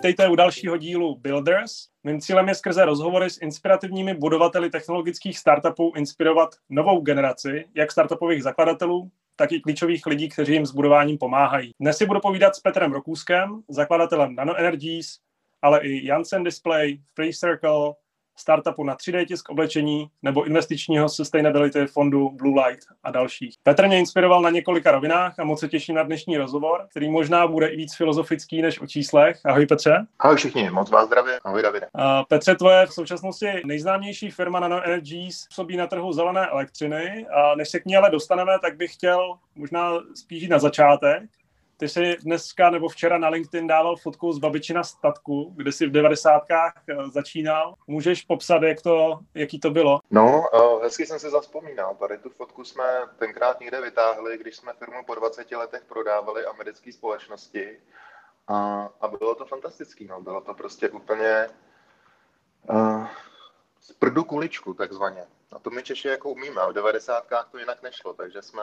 Vítejte u dalšího dílu Builders. Mým cílem je skrze rozhovory s inspirativními budovateli technologických startupů inspirovat novou generaci, jak startupových zakladatelů, tak i klíčových lidí, kteří jim s budováním pomáhají. Dnes si budu povídat s Petrem Rokůskem, zakladatelem Nano Energies, ale i Janssen Display, Free Circle, startupu na 3D tisk oblečení nebo investičního sustainability fondu Blue Light a dalších. Petr mě inspiroval na několika rovinách a moc se těším na dnešní rozhovor, který možná bude i víc filozofický než o číslech. Ahoj Petře. Ahoj všichni, moc vás zdravím. Ahoj Davide. Petře, tvoje v současnosti nejznámější firma Nano Energies působí na trhu zelené elektřiny. A než se k ní ale dostaneme, tak bych chtěl možná spíš jít na začátek. Ty jsi dneska nebo včera na LinkedIn dával fotku z babičina statku, kde jsi v 90kách začínal. Můžeš popsat, jaký to bylo? No, hezky jsem si zavzpomínal. Tady tu fotku jsme tenkrát někde vytáhli, když jsme firmu po 20 letech prodávali americké společnosti. A bylo to fantastický. No. Bylo to prostě úplně z prdu kuličku, takzvaně. A to my Češi jako umíme. A v 90kách to jinak nešlo, takže jsme...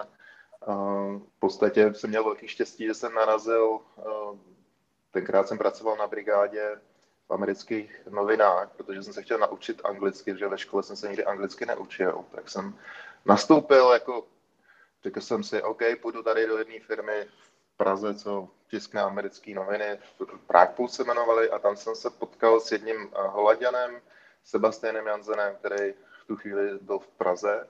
V podstatě jsem měl velký štěstí, že jsem narazil, tenkrát jsem pracoval na brigádě v amerických novinách, protože jsem se chtěl naučit anglicky, protože ve škole jsem se nikdy anglicky neučil, tak jsem nastoupil, řekl jsem si, OK, půjdu tady do jedné firmy v Praze, co tiskne americké noviny, Prague Post se jmenovali, a tam jsem se potkal s jedním Holanďanem, Sebastianem Jansenem, který v tu chvíli byl v Praze,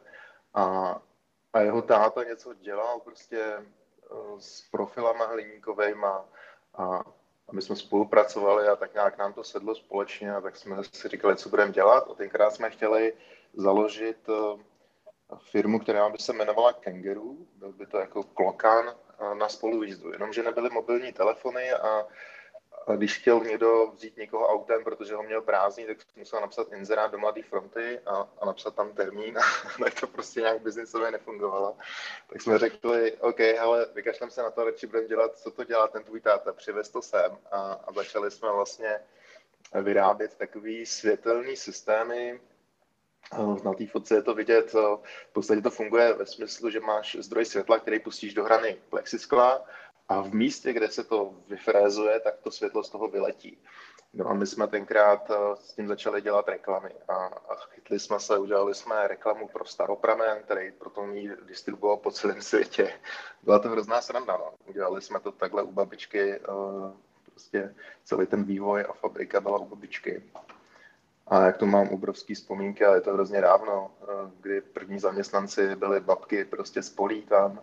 a jeho táta něco dělal prostě s profilama hliníkovejma a my jsme spolupracovali a tak nějak nám to sedlo společně a tak jsme si říkali, co budeme dělat. A tenkrát jsme chtěli založit firmu, která by se jmenovala Kangaroo, byl by to jako klokan na spolujízdu, jenomže nebyly mobilní telefony a když chtěl někdo vzít někoho autem, protože ho měl prázdný, tak musel napsat inzerát do Mladé fronty a napsat tam termín. Tak to prostě nějak biznisově nefungovalo. Tak jsme řekli, OK, hele, vykašlem se na to, radši budeme dělat, co to dělá ten tvůj táta, přivez to sem. A začali jsme vlastně vyrábět takový světelný systémy. Na té fotce je to vidět, v podstatě to funguje ve smyslu, že máš zdroj světla, který pustíš do hrany plexiskla, a v místě, kde se to vyfrézuje, tak to světlo z toho vyletí. No a my jsme tenkrát s tím začali dělat reklamy a chytli jsme se, udělali jsme reklamu pro Staropramen, který potom ji distribuoval po celém světě. Byla to hrozná sranda, no. Udělali jsme to takhle u babičky, prostě celý ten vývoj a fabrika byla u babičky. A jak to mám obrovský vzpomínky, ale je to hrozně dávno, kdy první zaměstnanci byli babky prostě z polí tam,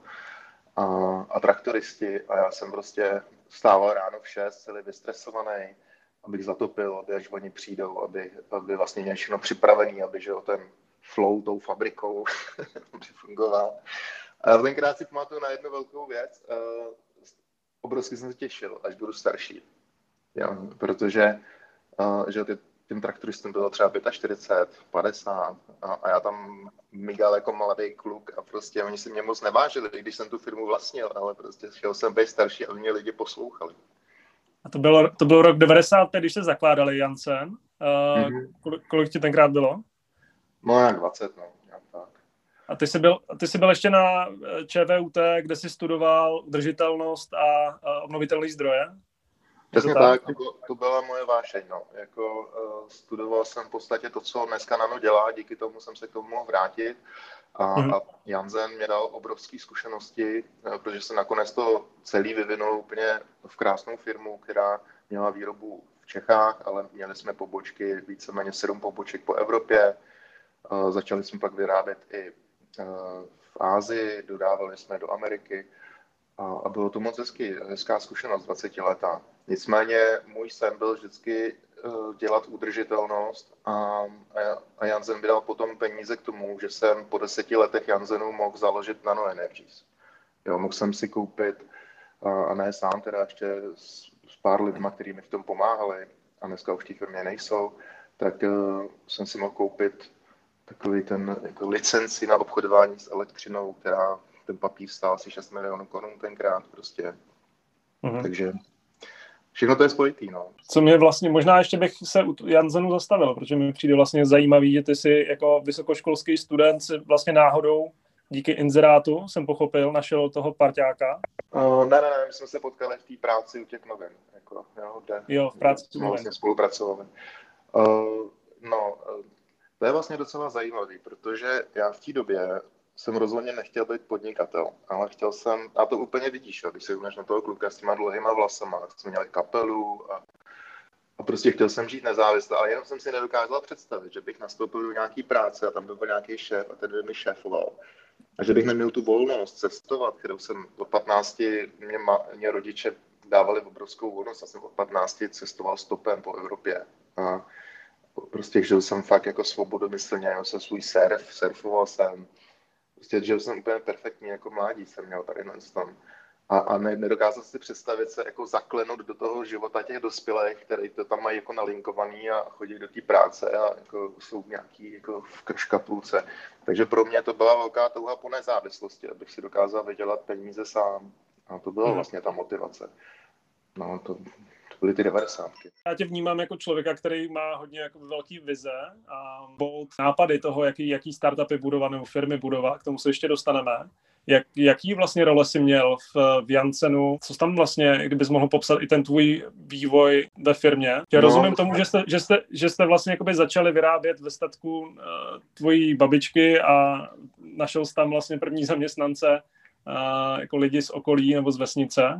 a traktoristi a já jsem prostě vstával ráno v 6, celý vystresovaný, abych zatopil, aby až oni přijdou, aby vlastně měli všechno připravený, aby že ten flow tou fabrikou fungoval. A já tenkrát si pamatuju na jednu velkou věc, obrovsky jsem se těšil, až budu starší, jo, protože že těm traktoristům bylo třeba 45, 50 a já tam migal jako mladý kluk a prostě oni si mě moc nevážili, když jsem tu firmu vlastnil, ale prostě chtěl jsem být starší, aby mě lidi poslouchali. A to byl rok 95, když se zakládali Janssen. Kolik ti tenkrát bylo? No jak 20, no. Jak tak. A ty jsi byl ještě na ČVUT, kde jsi studoval udržitelnost a obnovitelné zdroje? Přesně tak, to byla moje vášeň. No. Studoval jsem v podstatě to, co dneska Nano dělá, díky tomu jsem se k tomu mohl vrátit. A Janssen mě dal obrovské zkušenosti, protože se nakonec to celý vyvinul úplně v krásnou firmu, která měla výrobu v Čechách, ale měli jsme pobočky, víceméně 7 poboček po Evropě. Začali jsme pak vyrábět i v Asii, dodávali jsme do Ameriky. A bylo to moc hezká zkušenost 20 letá. Nicméně můj sen byl vždycky dělat udržitelnost a Janssen mi dal potom peníze k tomu, že jsem po 10 letech Janssenu mohl založit Nano Energies. Jo, mohl jsem si koupit, a ne sám, teda ještě s pár lidma, kteří mi v tom pomáhali, a dneska už v té firmě nejsou, tak jsem si mohl koupit takový ten jako licenci na obchodování s elektřinou, která ten papír stál asi 6 milionů korun tenkrát prostě. Takže všechno to je spojitý, no. Co mě vlastně, možná ještě bych se u Janssenu zastavil, protože mi přijde vlastně zajímavý, že ty jsi jako vysokoškolský student si vlastně náhodou díky inzerátu, jsem pochopil, našel toho parťáka. Ne, my jsme se potkali v té práci u těch novin. Jako, Jo, v práci jsme vlastně spolupracovali. To je vlastně docela zajímavý, protože já v té době jsem rozhodně nechtěl být podnikatel, ale chtěl jsem, a to úplně vidíš, když se uměš na toho kluka s těma dlouhýma vlasama, tak jsme měli kapelu a prostě chtěl jsem žít nezávisle, ale jenom jsem si nedokázal představit, že bych nastoupil do nějaký práce a tam byl nějaký šéf a ten by mi šéfoval. A že bych neměl tu volnost cestovat, kterou jsem od 15, mě rodiče dávali obrovskou volnost, já jsem od 15 cestoval stopem po Evropě. A prostě žil jsem fakt jako svobodomyslně, měl jsem svůj surfoval jsem. Prostě žil jsem úplně perfektně jako mládí jsem měl tady tam. A nedokázal si představit se jako zaklenout do toho života těch dospělých, který to tam mají jako nalinkovaný a chodí do té práce a jako jsou nějaký jako v škatulce. Takže pro mě to byla velká touha po nezávislosti, abych si dokázal vydělat peníze sám. A to byla vlastně ta motivace. No, to byly ty 90. Já tě vnímám jako člověka, který má hodně jako velký vize a bold nápady toho, jaký startupy budovat nebo firmy budovat. K tomu se ještě dostaneme. Jaký vlastně role jsi měl v Janssenu? Co tam vlastně, kdybys mohl popsat i ten tvůj vývoj ve firmě? Rozumím tomu, že jste vlastně jakoby začali vyrábět ve statku tvojí babičky a našel jsi tam vlastně první zaměstnance jako lidi z okolí nebo z vesnice.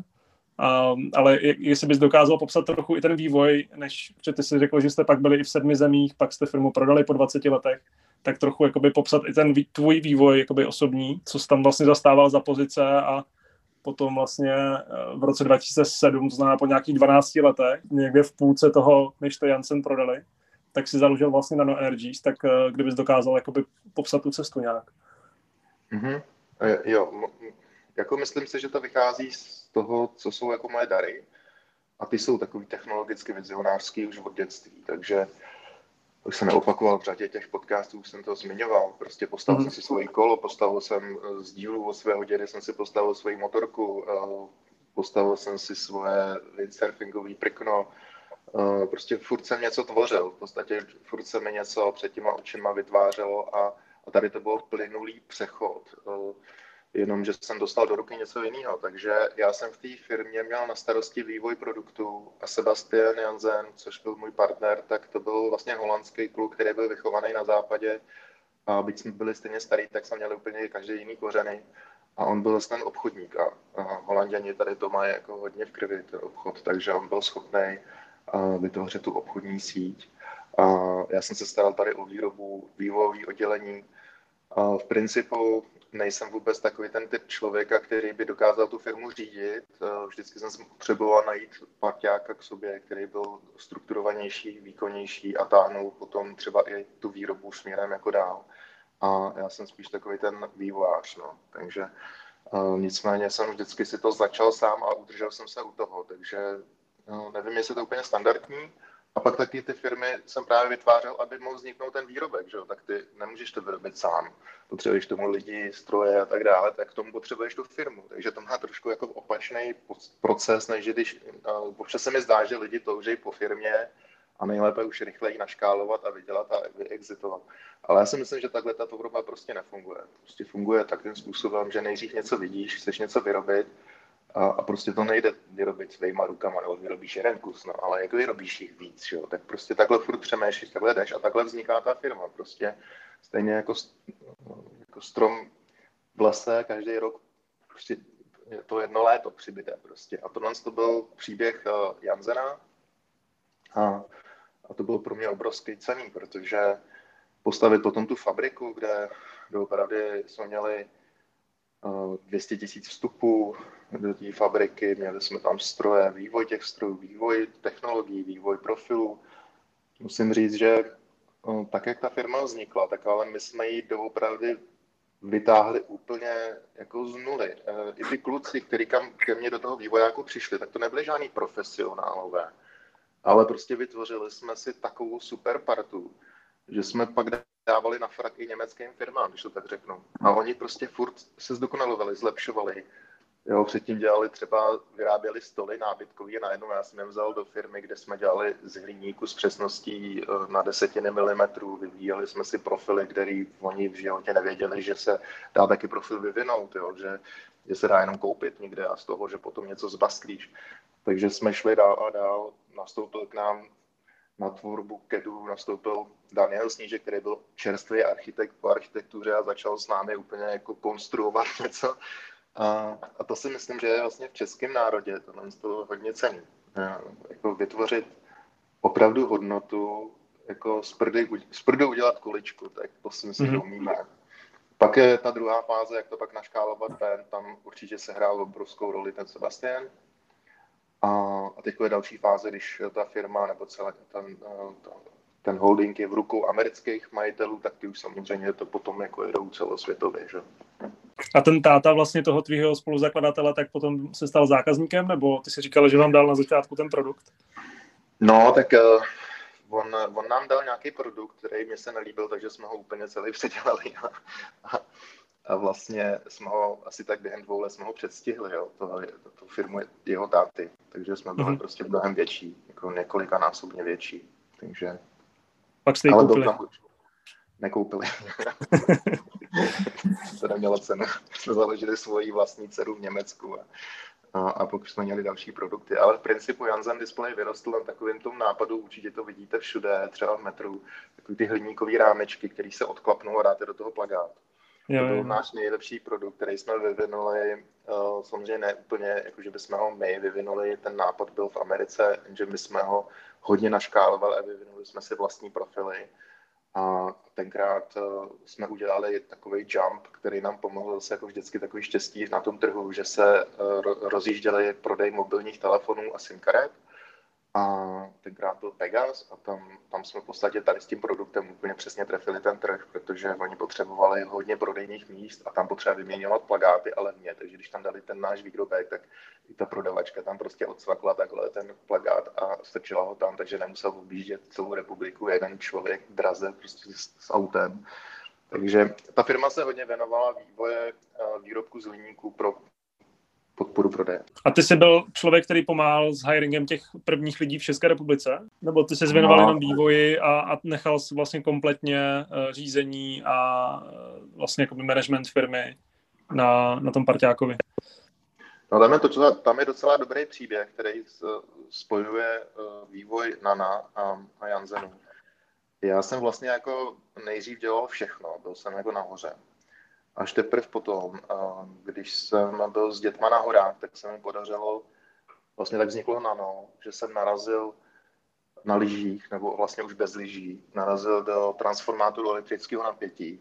Ale jestli bys dokázal popsat trochu i ten vývoj, že ty jsi řekl, že jste pak byli i v 7 zemích, pak jste firmu prodali po 20 letech, tak trochu jakoby popsat i ten tvůj vývoj jakoby osobní, co jsi tam vlastně zastával za pozice a potom vlastně v roce 2007, to znamená po nějakých 12 letech, někde v půlce toho, než to Janssen prodali, tak si založil vlastně Nano Energies, tak kdybys dokázal jakoby popsat tu cestu nějak. Mm-hmm. Jo, jako myslím si, že to vychází z toho, co jsou jako moje dary. A ty jsou takový technologicky vizionářský už od dětství, takže už jsem neopakoval v řadě těch podcastů, už jsem to zmiňoval. Prostě postavil jsem si svoje kolo, postavil jsem z dílu od svého dědy, jsem si postavil svoji motorku, postavil jsem si svoje windsurfingové prkno. Prostě furt jsem něco tvořil, v podstatě furt se mi něco před těma očima vytvářelo a tady to byl plynulý přechod. Jenomže jsem dostal do ruky něco jiného. Takže já jsem v té firmě měl na starosti vývoj produktů a Sebastian Jansen, což byl můj partner, tak to byl vlastně holandský kluk, který byl vychovaný na západě. A byť jsme byli stejně starý, tak jsme měli úplně každý jiný kořeny. A on byl ten obchodník a Holanděni tady to mají jako hodně v krvi, ten obchod, takže on byl schopný vytvořit tu obchodní síť. A já jsem se staral tady o výrobu, vývojové oddělení. V principu nejsem vůbec takový ten typ člověka, který by dokázal tu firmu řídit. Vždycky jsem potřeboval najít parťáka k sobě, který byl strukturovanější, výkonnější a táhnul potom třeba i tu výrobu směrem jako dál. A já jsem spíš takový ten vývojář. No. Takže nicméně jsem vždycky si to začal sám a udržel jsem se u toho. Takže nevím, jestli to je úplně standardní. A pak taky ty firmy jsem právě vytvářel, aby mohl vzniknout ten výrobek, že jo? Tak ty nemůžeš to vyrobit sám. Potřebuješ tomu lidi, stroje a tak dále, tak k tomu potřebuješ tu firmu. Takže to má trošku jako opačný proces, než když občas se mi zdá, že lidi toužejí po firmě a nejlépe už rychleji naškálovat a vydělat a vyexitovat. Ale já si myslím, že takhle ta tvorba prostě nefunguje. Prostě funguje takovým způsobem, že nejdřív něco vidíš, chceš něco vyrobit, a prostě to nejde vyrobit svýma rukama, nebo vyrobíš jeden kus, no, ale jak vyrobíš jich víc, jo? Tak prostě takhle furt přemýšlíš, takhle jdeš a takhle vzniká ta firma. Prostě stejně jako strom v lese, každý rok prostě je to jedno léto přibyté prostě. A tohle to byl příběh Janssena a to bylo pro mě obrovský cenný, protože postavit potom tu fabriku, kde opravdu jsme měli 200 000 vstupů do té fabriky, měli jsme tam stroje, vývoj těch strojů, vývoj technologií, vývoj profilů. Musím říct, že tak, jak ta firma vznikla, tak ale my jsme ji doopravdy vytáhli úplně jako z nuly. I ty kluci, kteří ke mně do toho vývojáku přišli, tak to nebyli žádný profesionálové, ale prostě vytvořili jsme si takovou super partu, že jsme pak dávali na frak i německým firmám, když to tak řeknu. A oni prostě furt se zdokonalovali, zlepšovali. Jo, předtím dělali třeba, vyráběli stoly nábytkový a najednou já jsem je vzal do firmy, kde jsme dělali z hliníku s přesností na desetiny milimetrů. Vyvíjeli jsme si profily, který oni v životě nevěděli, že se dá taky profil vyvinout, jo, že se dá jenom koupit někde a z toho, že potom něco zbastlíš. Takže jsme šli dál a dál. Nastoupil k nám na tvorbu CADu, nastoupil Daniel Snížek, který byl čerstvý architekt po architektuře a začal s námi úplně jako konstruovat něco. A to si myslím, že je vlastně v českém národě to hodně cený. Jako vytvořit opravdu hodnotu, jako z prdy udělat kuličku, tak to si myslím, že umíme. Pak je ta druhá fáze, jak to pak naškálovat ven, tam určitě sehrál obrovskou roli ten Sebastian. A teď je další fáze, když ta firma nebo celý ten holding je v rukou amerických majitelů, tak ty už samozřejmě to potom jako jedou celosvětově. Že? A ten táta vlastně toho tvýho spoluzakladatele tak potom se stal zákazníkem, nebo ty si říkal, že vám dal na začátku ten produkt? No, tak on nám dal nějaký produkt, který mě se nelíbil, takže jsme ho úplně celý předělali. A vlastně jsme ho asi tak během 2 let jsme ho předstihli, jo, tu firmu jeho táty. Takže jsme byli prostě mnohem větší, jako několikanásobně větší. Takže... Pak jste ji koupili. Nekoupili. To nemělo cenu. Jsme založili svoji vlastní dceru v Německu a pokud jsme měli další produkty. Ale v principu Janzen Display vyrostl na takovým tom nápadu, určitě to vidíte všude, třeba v metru, takový ty hliníkový rámečky, který se odklapnou a dáte do toho plakát. To byl náš nejlepší produkt, který jsme vyvinuli, samozřejmě ne úplně, jakože bychom ho my vyvinuli, ten nápad byl v Americe, že my jsme ho hodně naškálovali a vyvinuli jsme si vlastní profily. A tenkrát jsme udělali takový jump, který nám pomohl zase jako vždycky takový štěstí na tom trhu, že se rozjížděli prodej mobilních telefonů a SIM karet. A tenkrát byl Pegas a tam jsme v podstatě tady s tím produktem úplně přesně trefili ten trh, protože oni potřebovali hodně prodejních míst a tam potřeba vyměňovat plakáty, ale levně. Takže když tam dali ten náš výrobek, tak i ta prodavačka tam prostě odsvakla takhle ten plakát a strčila ho tam, takže nemusel objíždět celou republiku jeden člověk draze prostě s autem. Takže ta firma se hodně věnovala vývoje výrobku z hliníku pro podporu prodeje. A ty jsi byl člověk, který pomáhal s hiringem těch prvních lidí v České republice? Nebo ty jsi věnoval jenom vývoji a nechal jsi vlastně kompletně řízení a vlastně jakoby management firmy na tom parťákovi? No, tam je docela dobrý příběh, který spojuje vývoj Nana a Janzenu. Já jsem vlastně jako nejdřív dělal všechno, byl jsem jako nahoře. Až teprve potom, když jsem byl s dětma na horách, tak se mi podařilo, vlastně tak vzniklo Nano, že jsem narazil na lyžích, nebo vlastně už bez lyží, narazil do transformátoru elektrického napětí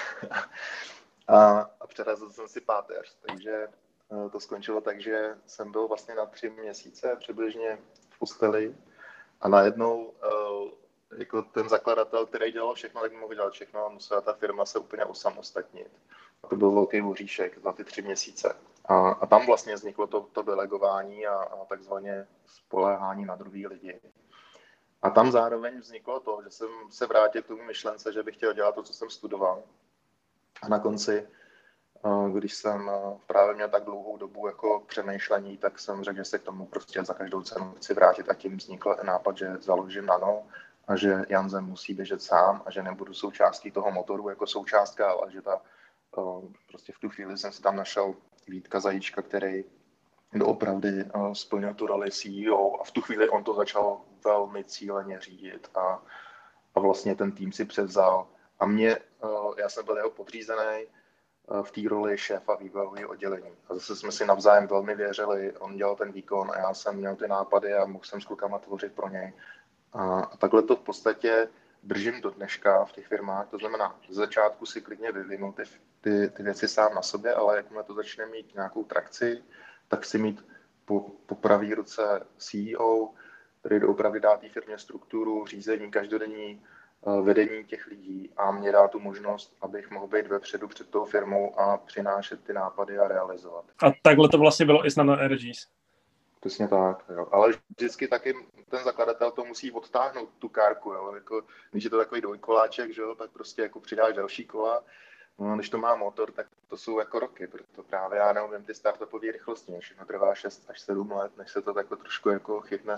a přerazil jsem si páteř, takže to skončilo tak, že jsem byl vlastně na 3 měsíce přibližně v posteli a najednou jako ten zakladatel, který dělal všechno, tak mohl dělat všechno a musela ta firma se úplně osamostatnit. A to byl velký voříšek za ty 3 měsíce. A tam vlastně vzniklo to delegování a takzvaně spoléhání na druhý lidi. A tam zároveň vzniklo to, že jsem se vrátil k tomu myšlence, že bych chtěl dělat to, co jsem studoval. A na konci, když jsem právě měl tak dlouhou dobu jako přemýšlení, tak jsem řekl, že se k tomu prostě za každou cenu chci vrátit a tím vznikl nápad, že založím Nano a že Janzen musí běžet sám a že nebudu součástí toho motoru jako součástka, ale že prostě v tu chvíli jsem si tam našel Vítka Zajíčka, který doopravdy splnil tu roli CEO a v tu chvíli on to začal velmi cíleně řídit a vlastně ten tým si převzal. A já jsem byl jeho podřízený v té roli šéfa vývojového oddělení. A zase jsme si navzájem velmi věřili, on dělal ten výkon a já jsem měl ty nápady a mohl jsem s klukama tvořit pro něj. A takhle to v podstatě držím do dneška v těch firmách, to znamená, z začátku si klidně vyvinu ty věci sám na sobě, ale jakmile to začne mít nějakou trakci, tak si mít po pravé ruce CEO, který doopravdy dá té firmě strukturu, řízení, každodenní vedení těch lidí a mě dá tu možnost, abych mohl být vepředu před tou firmou a přinášet ty nápady a realizovat. A takhle to vlastně bylo i s Nano Energies. Přesně tak, jo. Ale vždycky taky ten zakladatel to musí odtáhnout tu kárku, jo. Jako, když je to takový dvojkoláček, že jo, tak prostě jako přidáš další kola. No, když to má motor, tak to jsou jako roky, proto právě já neumím ty startupové rychlosti, všechno trvá 6 až 7 let, než se to takhle trošku jako chytne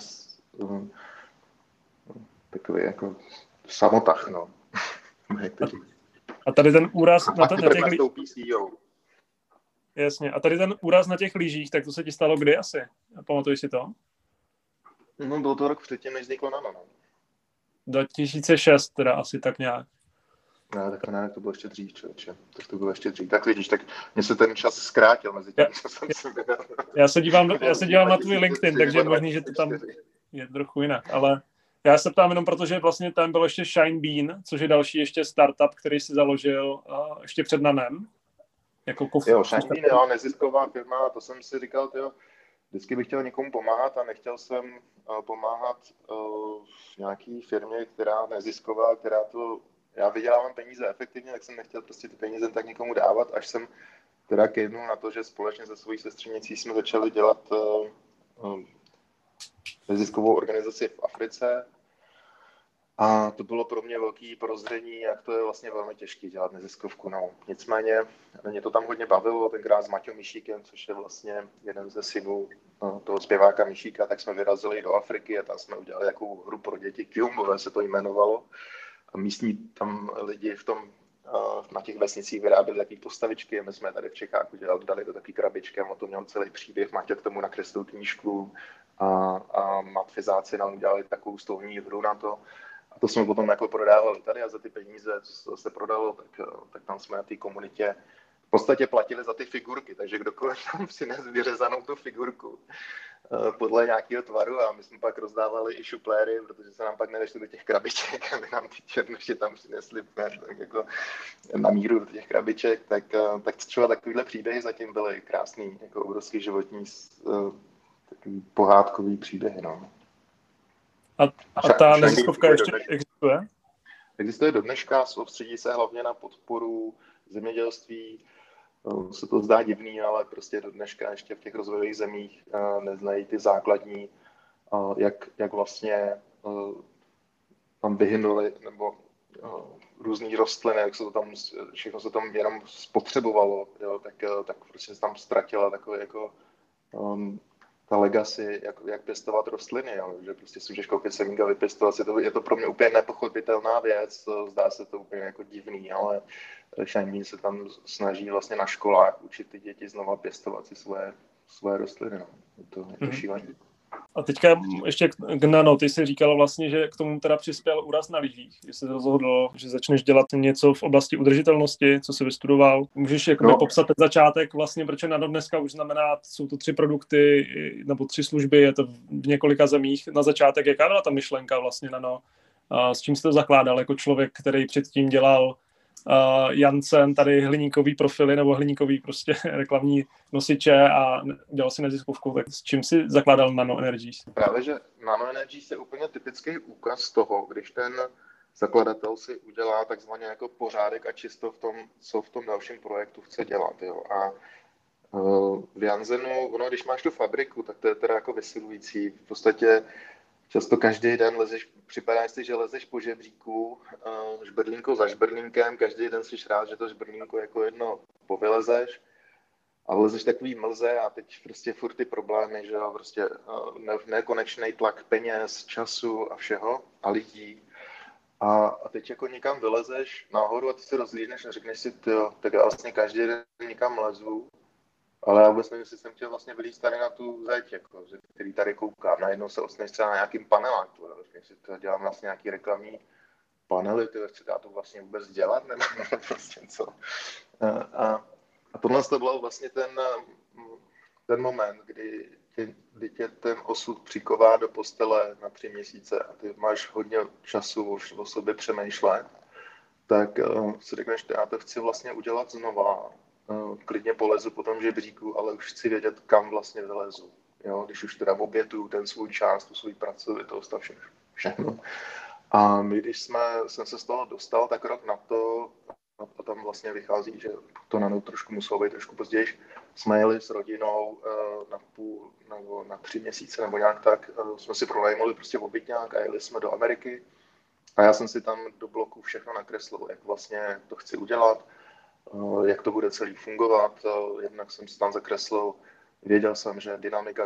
takový jako samotah, no. A tady ten úraz a pak na těch nastoupí CEO. Jasně. A tady ten úraz na těch lyžích, tak to se ti stalo kdy asi? Pamatuješ si to? No, byl to rok předtím, než vzniklo Nano. 2006 teda asi tak nějak. Ne, tak ne, to bylo ještě dřív, člověče. To bylo ještě dřív. Tak vidíš, tak mně se ten čas zkrátil mezi tím, co jsem si vydal. Já se dívám na tvůj LinkedIn, takže je možný, že to tam je trochu jinak. Ale já se ptám jenom, protože vlastně tam byl ještě Shine Bean, což je další ještě startup, který si založil ještě před Nanem. Jako jo, Shine Bean je nezisková firma, a to jsem si říkal, tyjo, vždycky bych chtěl někomu pomáhat a nechtěl jsem pomáhat nějaký firmě, která nezisková, která to, já vydělávám peníze efektivně, tak jsem nechtěl prostě ty peníze tak někomu dávat, až jsem teda kejvnul na to, že společně se svojí sestřenicí jsme začali dělat neziskovou organizaci v Africe. A to bylo pro mě velký prozření, jak to je vlastně velmi těžké dělat neziskovku. No. Nicméně mě to tam hodně bavilo, tenkrát s Maťou Mišíkem, což je vlastně jeden ze synů toho zpěváka Mišíka, tak jsme vyrazili do Afriky a tam jsme udělali takovou hru pro děti, Kiumbové se to jmenovalo. A místní tam lidi na těch vesnicích vyráběli takové postavičky a my jsme tady v Čechách dali do takové krabičky a o tom měl celý příběh. Maťa k tomu nakreslil knížku a matfizáci nám udělali takovou stolní hru na to. A to jsme potom jako prodávali tady a za ty peníze, co se prodalo, tak tam jsme na té komunitě v podstatě platili za ty figurky, takže kdokoliv tam přines vyřezanou tu figurku podle nějakého tvaru a my jsme pak rozdávali i šupléry, protože se nám pak nevešli do těch krabiček, aby nám ty černoši tam přinesli tak jako na míru do těch krabiček, tak třeba takovýhle příběhy zatím byly krásný, jako obrovský životní takový pohádkový příběhy, no. A ta neziskovka ještě existuje? Existuje do dneška, soustředí se hlavně na podporu zemědělství. Se to zdá divný, ale prostě do dneška ještě v těch rozvojových zemích neznají ty základní, jak vlastně tam vyhynuli, nebo různý rostliny, jak se to tam, všechno se tam jenom spotřebovalo, jo, tak prostě se tam ztratila takový jako ta legacy, jak pěstovat rostliny, jo, že prostě si můžeš koupit semínka, vypěstovat si to, je to pro mě úplně nepochopitelná věc, zdá se to úplně jako divný, ale Shine Bean se tam snaží vlastně na školách učit ty děti znova pěstovat si svoje rostliny, no. Je to šílený. A teďka ještě k Nano, ty jsi říkala vlastně, že k tomu teda přispěl úraz na lyžích, že jsi rozhodl, že začneš dělat něco v oblasti udržitelnosti, co jsi vystudoval. Můžeš popsat ten začátek vlastně, proč Nano dneska už znamená, jsou to 3 produkty nebo 3 služby, je to v několika zemích. Na začátek, jaká byla ta myšlenka vlastně Nano? A s čím jsi to zakládal jako člověk, který předtím dělal Janssen, tady hliníkový profily nebo hliníkový prostě reklamní nosiče a dělal si neziskovku, tak s čím si zakládal Nano Energies? Právě, že Nano Energies je úplně typický úkaz toho, když ten zakladatel si udělá takzvaně jako pořádek a čisto v tom, co v tom dalším projektu chce dělat. Jo. A v Janssenu, když máš tu fabriku, tak to je teda jako vysilující. V podstatě často každý den připadá si, že lezeš po žebříku, žbrlínko za žbrlínkem, každý den jsi rád, že to žbrlínko jako jedno povylezeš a lezeš takový mlze a teď prostě furt ty problémy, že jo, prostě nekonečný tlak peněz, času a všeho a lidí. A teď jako někam vylezeš nahoru a ty se rozlížneš a řekneš si, tak já vlastně každý den někam lezu, ale já vůbec nevím, jestli jsem chtěl vlastně vylízt tady na tu zeď, jako, který tady koukám. Najednou se odstaneš třeba na nějakým paneláku, si to dělám vlastně nějaký reklamní panely, chci to vlastně vůbec dělat, nebo prostě co. A tohle to bylo vlastně ten moment, kdy tě ten osud přiková do postele na 3 měsíce a ty máš hodně času už o sobě přemýšlet, tak si řekneš, já to chci vlastně udělat znova. Klidně polezu po tom žebříku, ale už chci vědět, kam vlastně vylezu. Jo? Když už teda obětuju ten svůj čas, tu svůj pracovitost a všechno. A my, když jsem se z toho dostal, tak rok na to, a tam vlastně vychází, že to Nano trošku muselo být trošku později, jsme jeli s rodinou na půl nebo na 3 měsíce nebo nějak tak, jsme si pronajmuli prostě obytňák a jeli jsme do Ameriky. A já jsem si tam do bloku všechno nakreslil, jak vlastně to chci udělat. jak to bude celý fungovat. Jednak jsem si tam zakreslil, věděl jsem, že dynamika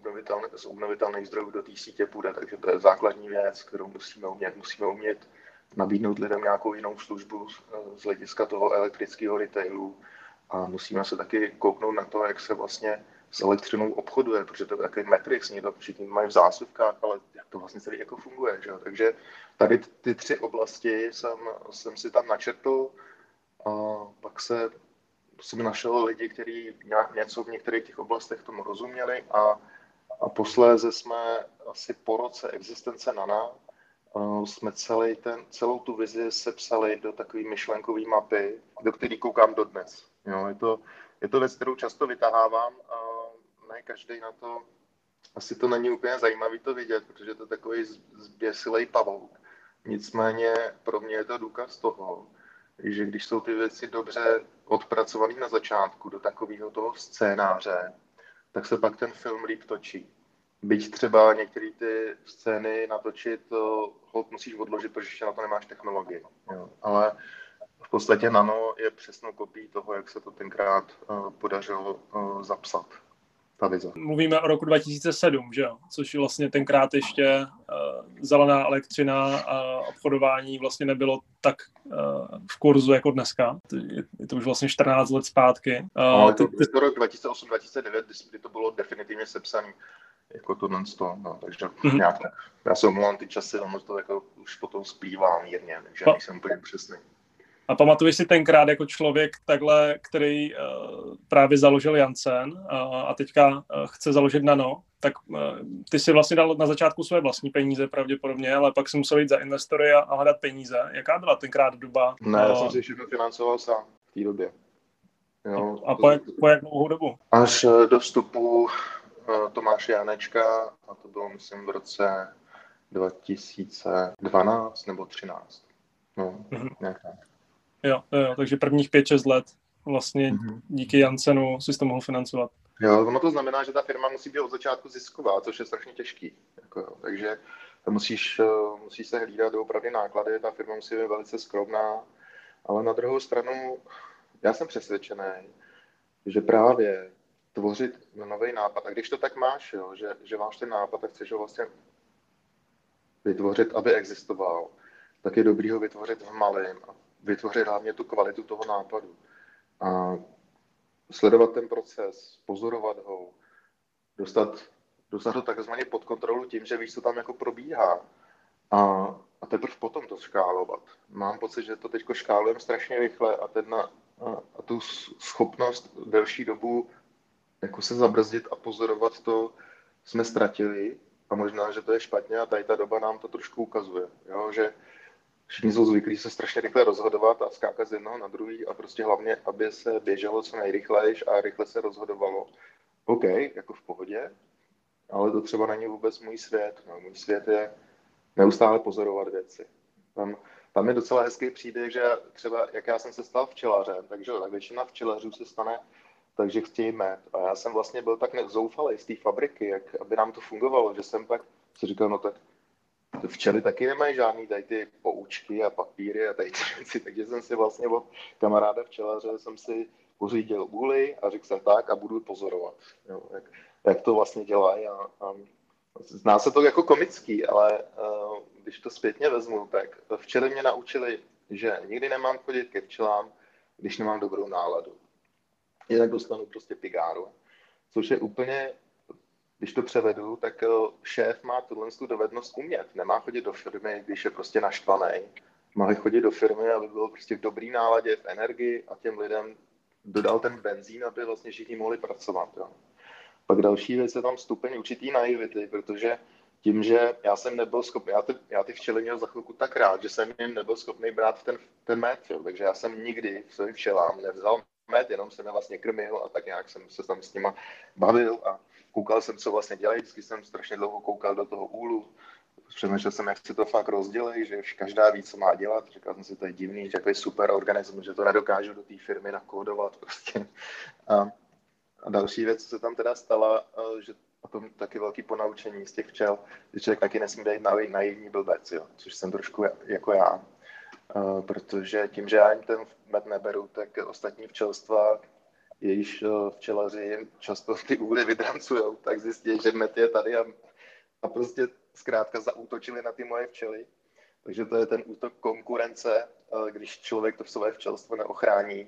z obnovitelných zdrojů do té sítě půjde, takže to je základní věc, kterou musíme umět. Musíme umět nabídnout lidem nějakou jinou službu z hlediska toho elektrického retailu a musíme se taky kouknout na to, jak se vlastně s elektřinou obchoduje, protože to je takový matrix, to všichni mají v zásuvkách, ale jak to vlastně celý jako funguje. Že? Takže tady ty 3 oblasti jsem si tam načetl a pak jsem našel lidi, kteří něco v některých těch oblastech tomu rozuměli a posléze jsme asi po roce existence NANA jsme celou tu vizi sepsali do takové myšlenkové mapy, do které koukám dodnes. Jo, je to věc, kterou často vytahávám a ne každý na to, asi to není úplně zajímavý to vidět, protože to je takový zběsilej pavouk. Nicméně pro mě je to důkaz toho, že když jsou ty věci dobře odpracované na začátku do takového toho scénáře, tak se pak ten film líp točí. Byť třeba některé ty scény natočit holt musíš odložit, protože ještě na to nemáš technologii. Jo. Ale v podstatě Nano je přesnou kopií toho, jak se to tenkrát podařilo zapsat. Ta vize. Mluvíme o roku 2007, že jo? Což vlastně tenkrát ještě zelená elektřina a obchodování vlastně nebylo tak v kurzu jako dneska. Je to už vlastně 14 let zpátky. Je to rok 2008-2009, kdy to bylo definitivně sepsané jako tohle no, takže nějak tak. Já se omlouvám ty časy, ono to jako už potom splývá mírně, takže nejsem úplně přesný. A pamatuješ si tenkrát jako člověk takhle, který právě založil Janssen a teďka chce založit Nano, tak ty si vlastně dal na začátku své vlastní peníze pravděpodobně, ale pak si musel jít za investory a hledat peníze. Jaká byla tenkrát doba? Ne, já jsem si všechno financoval sám v té době. Jo, a po jak dlouhou dobu? Až do vstupu Tomáše Janečka, a to bylo myslím v roce 2012 nebo 2013. No, nějak tak. Jo, takže prvních 5-6 let vlastně díky Janssenu si to mohl financovat. Jo, ono to znamená, že ta firma musí být od začátku zisková, což je strašně těžký. Jako, takže musíš se hlídat doopravdy náklady, ta firma musí být velice skromná, ale na druhou stranu já jsem přesvědčený, že právě tvořit nový nápad, a když to tak máš, jo, že máš ten nápad a chceš ho vlastně vytvořit, aby existoval, tak je dobrý ho vytvořit v malém a vytvořit hlavně tu kvalitu toho nápadu. A sledovat ten proces, pozorovat ho, dostat ho takzvaně pod kontrolu tím, že víš, co tam jako probíhá. A teprve potom to škálovat. Mám pocit, že to teď škálujeme strašně rychle a tu schopnost delší dobu jako se zabrzdit a pozorovat to jsme ztratili a možná, že to je špatně a tady ta doba nám to trošku ukazuje. Jo? Že všichni jsou zvyklí se strašně rychle rozhodovat a skákat z jednoho na druhý a prostě hlavně, aby se běželo co nejrychlejš a rychle se rozhodovalo. OK, jako v pohodě, ale to třeba není vůbec můj svět. No, můj svět je neustále pozorovat věci. Tam je docela hezký příběh, že třeba jak já jsem se stal včelařem, takže tak většina včelařů se stane takže chtějí med. A já jsem vlastně byl tak zoufalý z té fabriky, aby nám to fungovalo, že jsem pak si říkal, no tak včely taky nemají žádný tady ty poučky a papíry a tady ty věci, takže jsem si vlastně od kamaráda včelaře jsem si pořídil úly a řekl jsem tak a budu pozorovat, jo, jak to vlastně dělají a zná se to jako komický, ale když to zpětně vezmu, tak včely mě naučili, že nikdy nemám chodit ke včelám, když nemám dobrou náladu. Jinak dostanu prostě pigáru. Což je úplně, když to převedu, tak šéf má tu dovednost umět. Nemá chodit do firmy, když je prostě naštvaný. Má chodit do firmy, aby byl prostě v dobrý náladě, v energii a těm lidem dodal ten benzín, aby vlastně všichni mohli pracovat. Jo. Pak další věc je tam stupeň určitý naivity, protože tím, že já jsem nebyl schopný, já ty včely měl za chvilku tak rád, že jsem jim nebyl schopný brát ten med, jo. Takže já jsem nikdy svým včelám nevzal med, jenom jsem je vlastně krmil a tak nějak jsem se tam s nima bavil a koukal jsem, co vlastně dělají, vždycky jsem strašně dlouho koukal do toho úlu, přemýšlel jsem, jak si to fakt rozdělej, že každá ví, co má dělat, říkal jsem si, to je divný, že takový super organismus, že to nedokážu do té firmy nakódovat prostě. A další věc, co se tam teda stala, že a to taky velký ponaučení z těch včel, že člověk taky nesmí být naivní blbec, jo, což jsem trošku jako já. protože tím, že já jim ten med neberu, tak ostatní včelstva, jejíž včelaři často ty úly vydrancujou, tak zjistí, že med je tady a prostě zkrátka zaútočili na ty moje včely. Takže to je ten útok konkurence, když člověk to své včelstvo neochrání,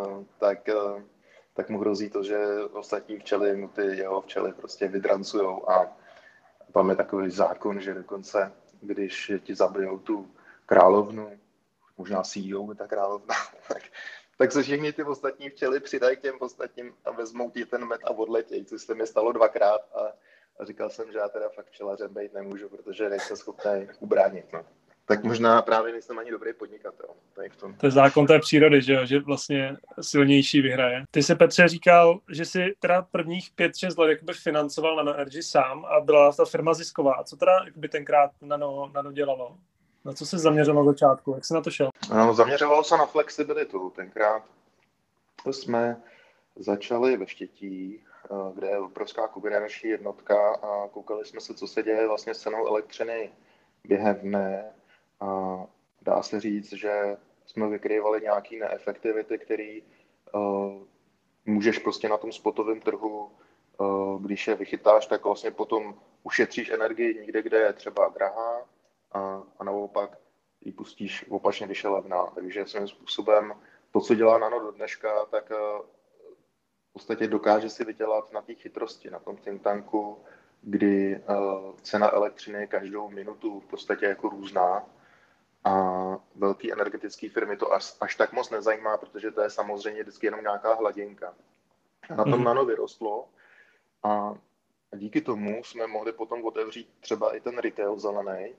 tak mu hrozí to, že ostatní včely mu ty jeho včely prostě vydrancujou a tam je takový zákon, že dokonce, když ti zabijou tu královnu, možná síjou ta královna, tak se všichni ty ostatní včely přidají k těm ostatním a vezmou ti ten med a odletějí, což se mi stalo 2krát a říkal jsem, že já teda fakt včelařem být nemůžu, protože nejsem schopný ubránit. No. Tak možná právě nejsem ani dobrý podnikatel. Tady v tom. To je zákon té přírody, že jo? Že vlastně silnější vyhraje. Ty se, Petře, říkal, že jsi teda prvních 5-6 let jakoby financoval NanoEnergy sám a byla ta firma zisková. Co teda jakoby tenkrát Nano dělalo? Na co se zaměřilo na začátku? Jak jsi na to šel? No, zaměřovalo se na flexibilitu. Tenkrát jsme začali ve Štětí, kde je obrovská kogenerační jednotka a koukali jsme se, co se děje vlastně s cenou elektřiny během dne. A dá se říct, že jsme vykrývali nějaké neefektivity, které můžeš prostě na tom spotovém trhu, když je vychytáš, tak vlastně potom ušetříš energii někde, kde je třeba drahá a naopak ji pustíš opačně, když je levná. Takže svým způsobem to, co dělá Nano do dneška, tak v podstatě dokáže si vydělat na té chytrosti, na tom think tanku, kdy cena elektřiny každou minutu v podstatě jako různá a velké energetické firmy to až tak moc nezajímá, protože to je samozřejmě vždycky jenom nějaká hladinka. A na tom Nano vyrostlo a díky tomu jsme mohli potom otevřít třeba i ten retail zelený,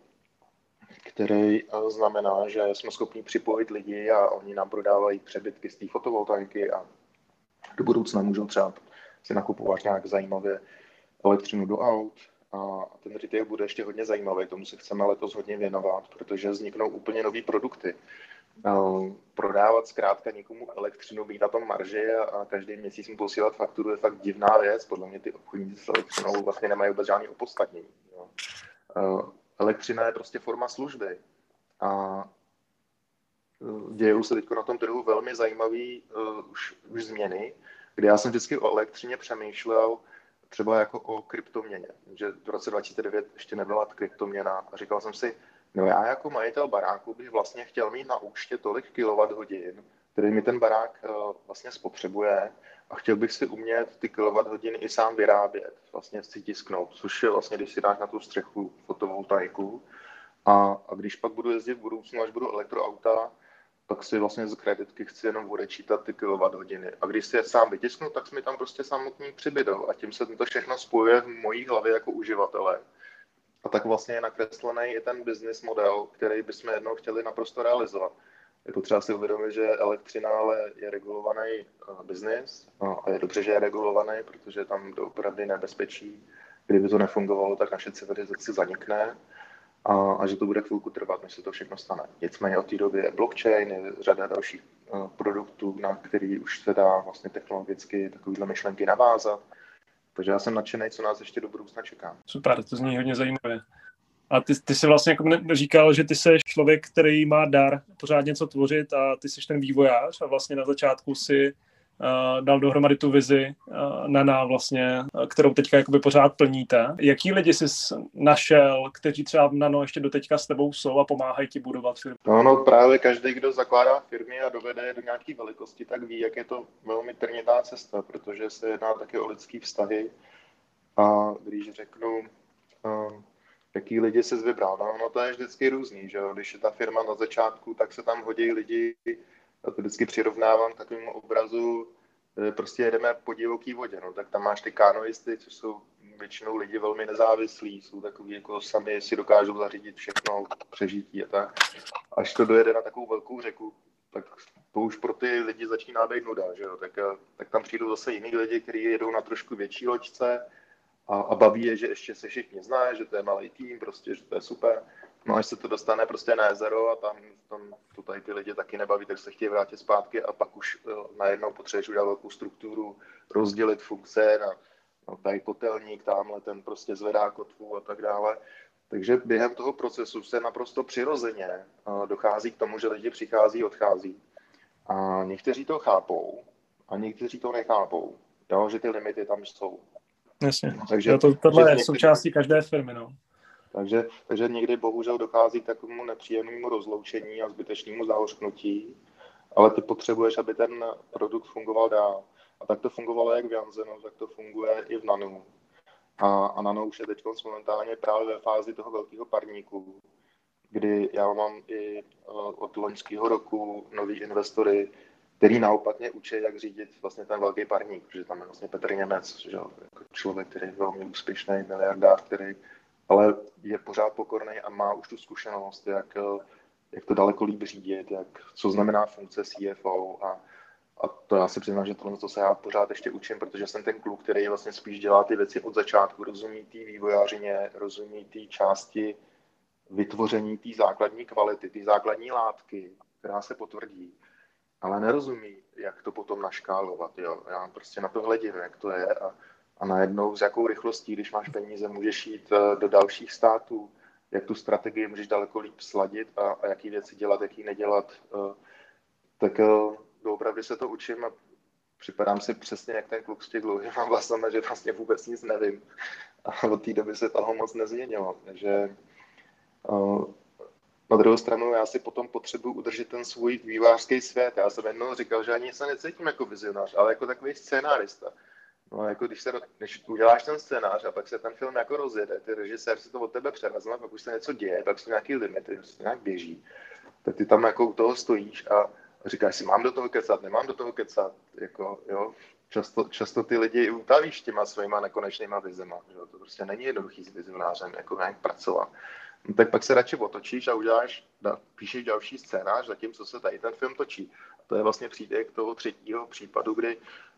který znamená, že jsme schopni připojit lidi a oni nám prodávají přebytky z té fotovoltaiky a do budoucna můžou třeba si nakupovat nějak zajímavě elektřinu do aut a ten retail bude ještě hodně zajímavý, tomu se chceme letos hodně věnovat, protože vzniknou úplně nový produkty. Prodávat zkrátka někomu elektřinu, být na tom marži a každý měsíc mu posílat fakturu je fakt divná věc. Podle mě ty obchodníci s elektřinou vlastně nemají vůbec žádný opodstatnění. Elektřina je prostě forma služby a dějou se teď na tom trhu velmi zajímavý už změny, kdy já jsem vždycky o elektřině přemýšlel třeba jako o kryptoměně, že v roce 2009 ještě nebyla kryptoměna a říkal jsem si, no já jako majitel baráku bych vlastně chtěl mít na účtě tolik kWh, který mi ten barák vlastně spotřebuje a chtěl bych si umět ty kWh i sám vyrábět, vlastně si tisknout, což je vlastně, když si dáš na tu střechu fotovoltaiku a když pak budu jezdit v budoucnu, až budu elektroauta, tak si vlastně z kreditky chci jenom odečítat ty kWh. A když si je sám vytisknu, tak si mi tam prostě samotný přibydou. A tím se to všechno spojuje v mojí hlavě jako uživatele. A tak vlastně je nakreslený i ten business model, který bychom jednou chtěli naprosto realizovat. Je potřeba si uvědomit, že elektřina ale je regulovaný biznis a je dobře, že je regulovaný, protože tam doopravdy nebezpečí. Kdyby to nefungovalo, tak naše civilizace zanikne. A že to bude chvilku trvat, než se to všechno stane. Nicméně od té doby je blockchain, je řada dalších produktů, na který už se dá vlastně technologicky takovýhle myšlenky navázat. Takže já jsem nadšený, co nás ještě do budoucna čeká. Super, to zní hodně zajímavé. A ty jsi vlastně jako říkal, že ty jsi člověk, který má dar pořád něco tvořit a ty jsi ten vývojář a vlastně na začátku si dal dohromady tu vizi Nana vlastně, kterou teďka jakoby pořád plníte. Jaký lidi jsi našel, kteří třeba v Nano ještě doteďka s tebou jsou a pomáhají ti budovat firmu? No, právě každý, kdo zakládá firmy a dovede je do nějaké velikosti, tak ví, jak je to velmi trnitá cesta, protože se jedná taky o lidský vztahy. A když řeknu, jaký lidi jsi vybral, no to je vždycky různý, že jo? Když je ta firma na začátku, tak se tam hodí lidi, já to vždycky přirovnávám k takovému obrazu, prostě jedeme po divoký vodě, no, tak tam máš ty kanoisty, což jsou většinou lidi velmi nezávislí, jsou takový jako sami si dokážou zařídit všechno, přežití a tak. Až to dojede na takovou velkou řeku, tak to už pro ty lidi začíná být nuda, že jo? Tak tam přijdou zase jiný lidi, kteří jedou na trošku větší loďce a baví je, že ještě se všichni zná, že to je malý tým, prostě, že to je super. No až se to dostane prostě na jezero a tam to tady ty lidi taky nebaví, tak se chtějí vrátit zpátky a pak už najednou potřebuješ udělat velkou strukturu, rozdělit funkce na tady kotelník, tamhle ten prostě zvedá kotvu a tak dále. Takže během toho procesu se naprosto přirozeně dochází k tomu, že lidi přichází, odchází. A někteří to chápou a někteří to nechápou, jo, že ty limity tam jsou. Jasně. Takže Tohle je součástí každé firmy. No. Takže někdy bohužel dochází k takovému nepříjemnému rozloučení a zbytečnému zahořknutí, ale ty potřebuješ, aby ten produkt fungoval dál. A tak to fungovalo jak v Janssenu, tak to funguje i v Nanu. A Nano už je teď momentálně právě ve fázi toho velkého parníku, kdy já mám i od loňského roku nový investory, který naopak mě učí, jak řídit vlastně ten velký parník, protože tam je vlastně Petr Němec, že jo, jako člověk, který je velmi úspěšný miliardář, který ale je pořád pokorný a má už tu zkušenost, jak to daleko líp řídit, co znamená funkce CFO a to já si přiznám, že to se já pořád ještě učím, protože jsem ten kluk, který vlastně spíš dělá ty věci od začátku, rozumí té vývojářině, rozumí té části vytvoření té základní kvality, té základní látky, která se potvrdí, ale nerozumí, jak to potom naškálovat. Jo. Já prostě na to hledím, jak to je a najednou s jakou rychlostí, když máš peníze, můžeš jít do dalších států, jak tu strategii můžeš daleko líp sladit a jaký věci dělat, jaký nedělat. Tak opravdu se to učím a připadám si přesně jak ten kluk s těch dlouhýma vlasama, že vlastně vůbec nic nevím. A od té doby se toho moc nezměnilo. Takže na druhou stranu já si potom potřebuji udržet ten svůj vývojářský svět. Já jsem jednou říkal, že ani se necítím jako vizionář, ale jako takový scénárista. No, jako když uděláš ten scénář a pak se ten film jako rozjede, ty režisér si to od tebe převezme, pak už se něco děje, pak jsou nějaký limity, prostě nějak běží, tak ty tam jako u toho stojíš a říkáš si, mám do toho kecat, nemám do toho kecat, jako, jo. Často ty lidi utavíš těma svýma nekonečnýma vizema, že jo? To prostě není jednoduchý s vizionářem, jako nějak pracovat. No, tak pak se radši otočíš a píšeš další scénář, zatímco se tady ten film točí. A to je vlastně příběh toho třetího případu, kdy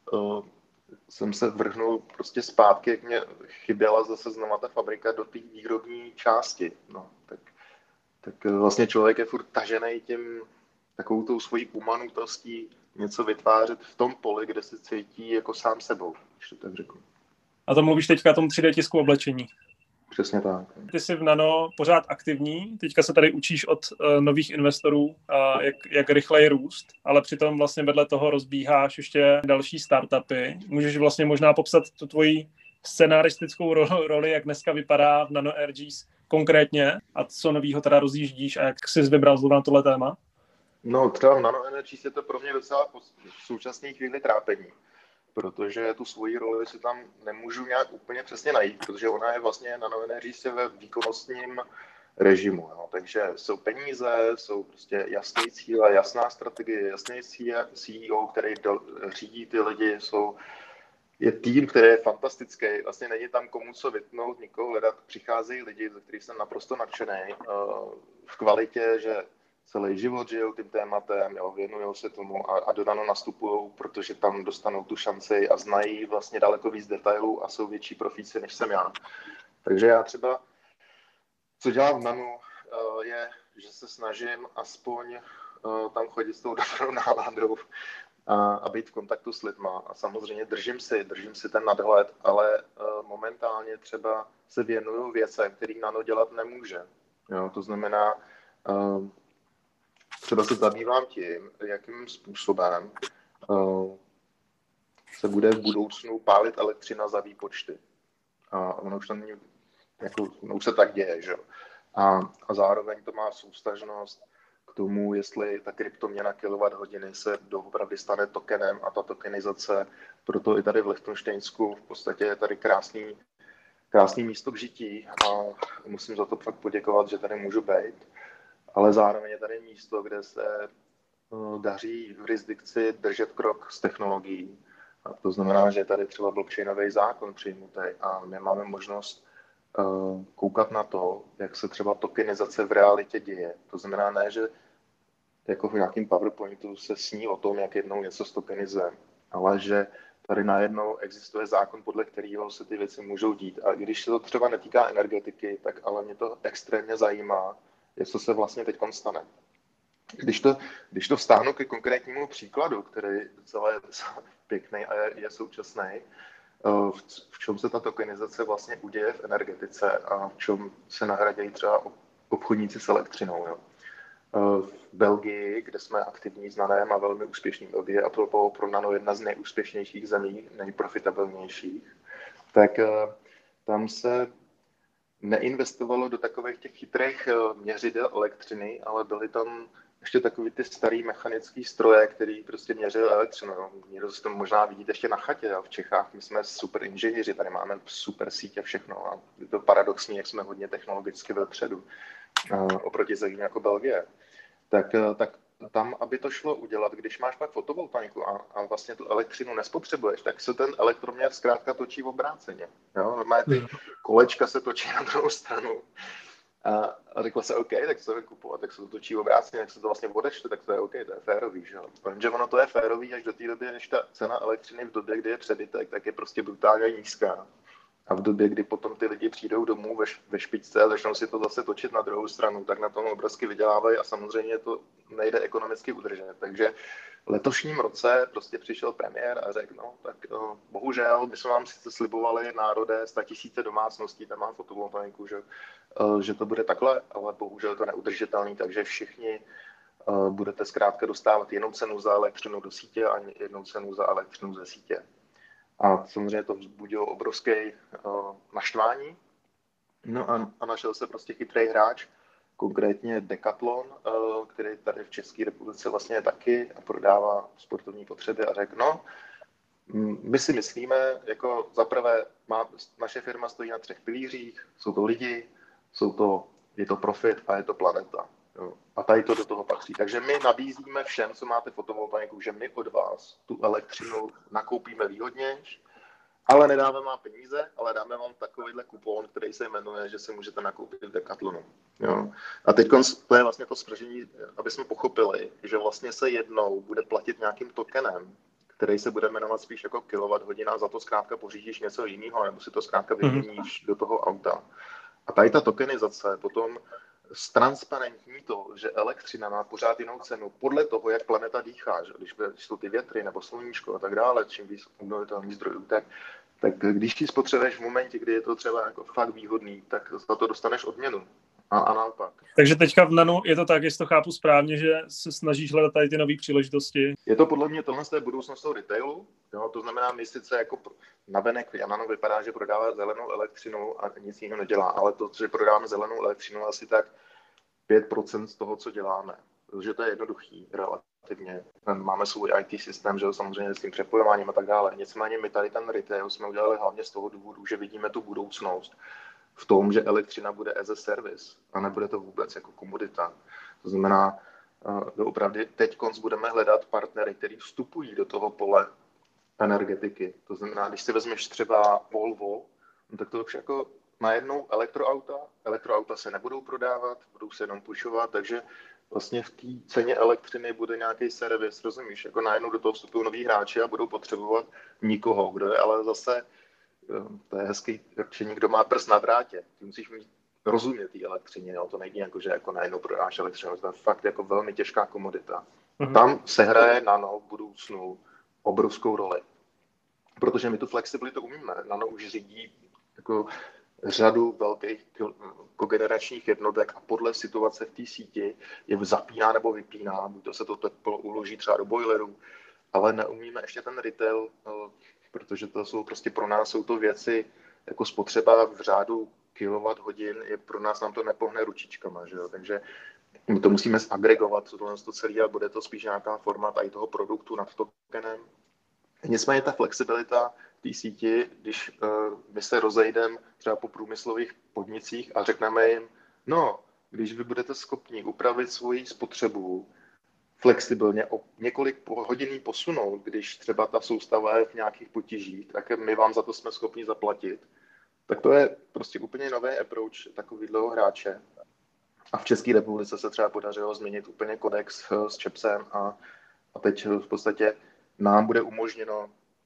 jsem se vrhnul prostě zpátky, jak mě chyběla zase znova ta fabrika do té výrobní části. No, tak vlastně člověk je furt tažený tím takovou tou svojí umanutostí něco vytvářet v tom poli, kde se cítí jako sám sebou, když to tak řeknu. A to mluvíš teďka o tom 3D tisku oblečení. Přesně tak. Ty jsi v Nano pořád aktivní, teďka se tady učíš od nových investorů, jak rychleji růst, ale přitom vlastně vedle toho rozbíháš ještě další startupy. Můžeš vlastně možná popsat tu tvoji scenaristickou roli, jak dneska vypadá v Nano Energies konkrétně a co novýho teda rozjíždíš a jak jsi vybral zrovna tohle téma? No třeba v Nano Energies je to pro mě docela v současné chvíli trápení, protože tu svoji roli si tam nemůžu nějak úplně přesně najít, protože ona je vlastně Nano Energies ve výkonnostním režimu. Jo. Takže jsou peníze, jsou prostě jasné cíle, jasná strategie, jasný CEO, který řídí ty lidi, je tým, který je fantastický, vlastně není tam komu co vytnout, nikoho hledat, přicházejí lidi, ze kterých jsem naprosto nadšený v kvalitě, že celý život žijou tím tématem, věnují se tomu a do Nano nastupují, protože tam dostanou tu šanci a znají vlastně daleko víc detailů a jsou větší profíci, než jsem já. Takže já třeba, co dělám v Nanu, je, že se snažím aspoň tam chodit s tou dobrou náladou a být v kontaktu s lidma. A samozřejmě držím si ten nadhled, ale momentálně třeba se věnuju věcem, který Nano dělat nemůže. Jo, to znamená, třeba se zabývám tím, jakým způsobem se bude v budoucnu pálit elektřina za výpočty. A ono už to není, jako, už se tak děje, že? A zároveň to má soustažnost k tomu, jestli ta kryptoměna kWh se doopravdy stane tokenem a ta tokenizace, proto i tady v Lichtenštejnsku v podstatě je tady krásný místo k žití a musím za to fakt poděkovat, že tady můžu být. Ale zároveň je tady místo, kde se daří v jurisdikci držet krok s technologií. A to znamená, že je tady třeba blockchainový zákon přijmutý a my máme možnost koukat na to, jak se třeba tokenizace v realitě děje. To znamená ne, že jako v nějakém PowerPointu se sní o tom, jak jednou něco stokenizujeme, ale že tady najednou existuje zákon, podle kterého se ty věci můžou dít. A když se to třeba netýká energetiky, tak ale mě to extrémně zajímá, co se vlastně teď stane. Když to vztáhnu ke konkrétnímu příkladu, který je docela pěkný a je současný, v čem se ta tokenizace vlastně uděje v energetice a v čem se nahradějí třeba obchodníci s elektřinou. Jo. V Belgii, kde jsme aktivní s NANem a velmi úspěšný Belgie, a to bylo pro NANO jedna z nejúspěšnějších zemí, nejprofitabilnějších, tak tam se neinvestovalo do takových těch chytrých měřidel elektřiny, ale byly tam ještě takový ty starý mechanický stroje, který prostě měřil elektřinu. Někdo to možná vidíte ještě na chatě. V Čechách my jsme super inženýři, tady máme super sítě a všechno. A je to paradoxní, jak jsme hodně technologicky vepředu oproti zemím jako Belgie. Tak tam, aby to šlo udělat, když máš pak fotovoltaiku a vlastně tu elektřinu nespotřebuješ, tak se ten elektroměr zkrátka točí v obráceně. Jo? Normálně ty kolečka se točí na druhou stranu. A řeklo se, OK, tak se to kupovat, tak se to točí obráceně, tak se to vlastně odečte, tak to je OK, to je férový, že jo. Protože ono to je férový až do té doby, než ta cena elektřiny v době, kdy je přebytek, tak je prostě brutálně nízká. A v době, kdy potom ty lidi přijdou domů ve špičce a začnou si to zase točit na druhou stranu, tak na tom obrovsky vydělávají a samozřejmě to nejde ekonomicky udržet. Takže v letošním roce prostě přišel premiér a řekl, no tak bohužel, my jsme vám sice slibovali národe 100 000 domácností, tam má fotovoltaiku, že to bude takhle, ale bohužel to neudržitelný, takže všichni budete zkrátka dostávat jenom cenu za elektřinu do sítě a jednou cenu za elektřinu ze sítě. A samozřejmě to vzbudilo obrovské naštvání. No a našel se prostě chytrý hráč, konkrétně Decathlon, který tady v České republice vlastně je taky a prodává sportovní potřeby a řekl, no, my si myslíme, jako zaprvé naše firma stojí na 3 pilířích, jsou to lidi, je to profit a je to planeta. Jo. A tady to do toho patří. Takže my nabízíme všem, co máte fotovoltaiku, že my od vás tu elektřinu nakoupíme výhodnější, ale nedáme vám peníze, ale dáme vám takovýhle kupon, který se jmenuje, že si můžete nakoupit v Decathlonu. Jo. A teď to je vlastně to spržení, aby jsme pochopili, že vlastně se jednou bude platit nějakým tokenem, který se bude jmenovat spíš jako kilowatt-hodina, za to zkrátka pořídíš něco jiného, nebo si to zkrátka vyměníš do toho auta. A tady ta tokenizace potom ztransparentní to, že elektřina má pořád jinou cenu podle toho, jak planeta dýchá. Že? Když jsou ty větry nebo sluníčko a tak dále, čím víc obnovitelných zdrojů, tak když ji spotřebuješ v momentě, kdy je to třeba jako fakt výhodný, tak za to dostaneš odměnu. A naopak. Takže teďka v NANu je to tak, jestli to chápu správně, že se snažíš hledat tady ty nové příležitosti. Je to podle mě tohle je budoucnost toho retailu. Jo? To znamená, my sice jako navenek NANO vypadá, že prodává zelenou elektřinu a nic jiného nedělá, ale to, že prodáváme zelenou elektřinu, asi tak 5% z toho, co děláme. Protože to je jednoduchý relativně. Máme svůj IT systém, že samozřejmě s tím přepojováním a tak dále. Nicméně my tady ten retail jsme udělali hlavně z toho důvodu, že vidíme tu budoucnost v tom, že elektřina bude as a service a nebude to vůbec jako komodita. To znamená, opravdu teď budeme hledat partnery, kteří vstupují do toho pole energetiky. To znamená, když si vezmeš třeba Volvo, tak to už jako najednou elektroauta se nebudou prodávat, budou se jenom pušovat, takže vlastně v té ceně elektřiny bude nějaký servis, rozumíš? Jako najednou do toho vstupují noví hráči a budou potřebovat nikoho, kdo je ale zase, to je hezký řečení, kdo má prst na drátě. Ty musíš mít rozumět té elektřině, jo? To nejde jako, že jako najednou prodáš elektřinu, to je fakt jako velmi těžká komodita. Tam se hraje NANO v budoucnu obrovskou roli. Protože my tu flexibilitu umíme. NANO už řídí jako řadu velkých kogeneračních jednotek a podle situace v té síti je zapíná nebo vypíná, buď to se to teplo uloží třeba do boileru, ale neumíme ještě ten retail, protože to jsou prostě pro nás jsou to věci jako spotřeba v řádu kilowatt-hodin, je pro nás nám to nepohne ručičkama, že jo? Takže my to musíme zagregovat, to celé a bude to spíš nějaká forma tady toho produktu nad tokenem. Nicméně ta flexibilita té síti, když my se rozejdeme třeba po průmyslových podnicích a řekneme jim, no, když vy budete schopni upravit svoji spotřebu flexibilně o několik hodin posunout, když třeba ta soustava je v nějakých potížích, tak my vám za to jsme schopni zaplatit. Tak to je prostě úplně nový approach takovýhleho hráče. A v České republice se třeba podařilo změnit úplně kodex s ČEPSem a teď v podstatě nám bude umožněno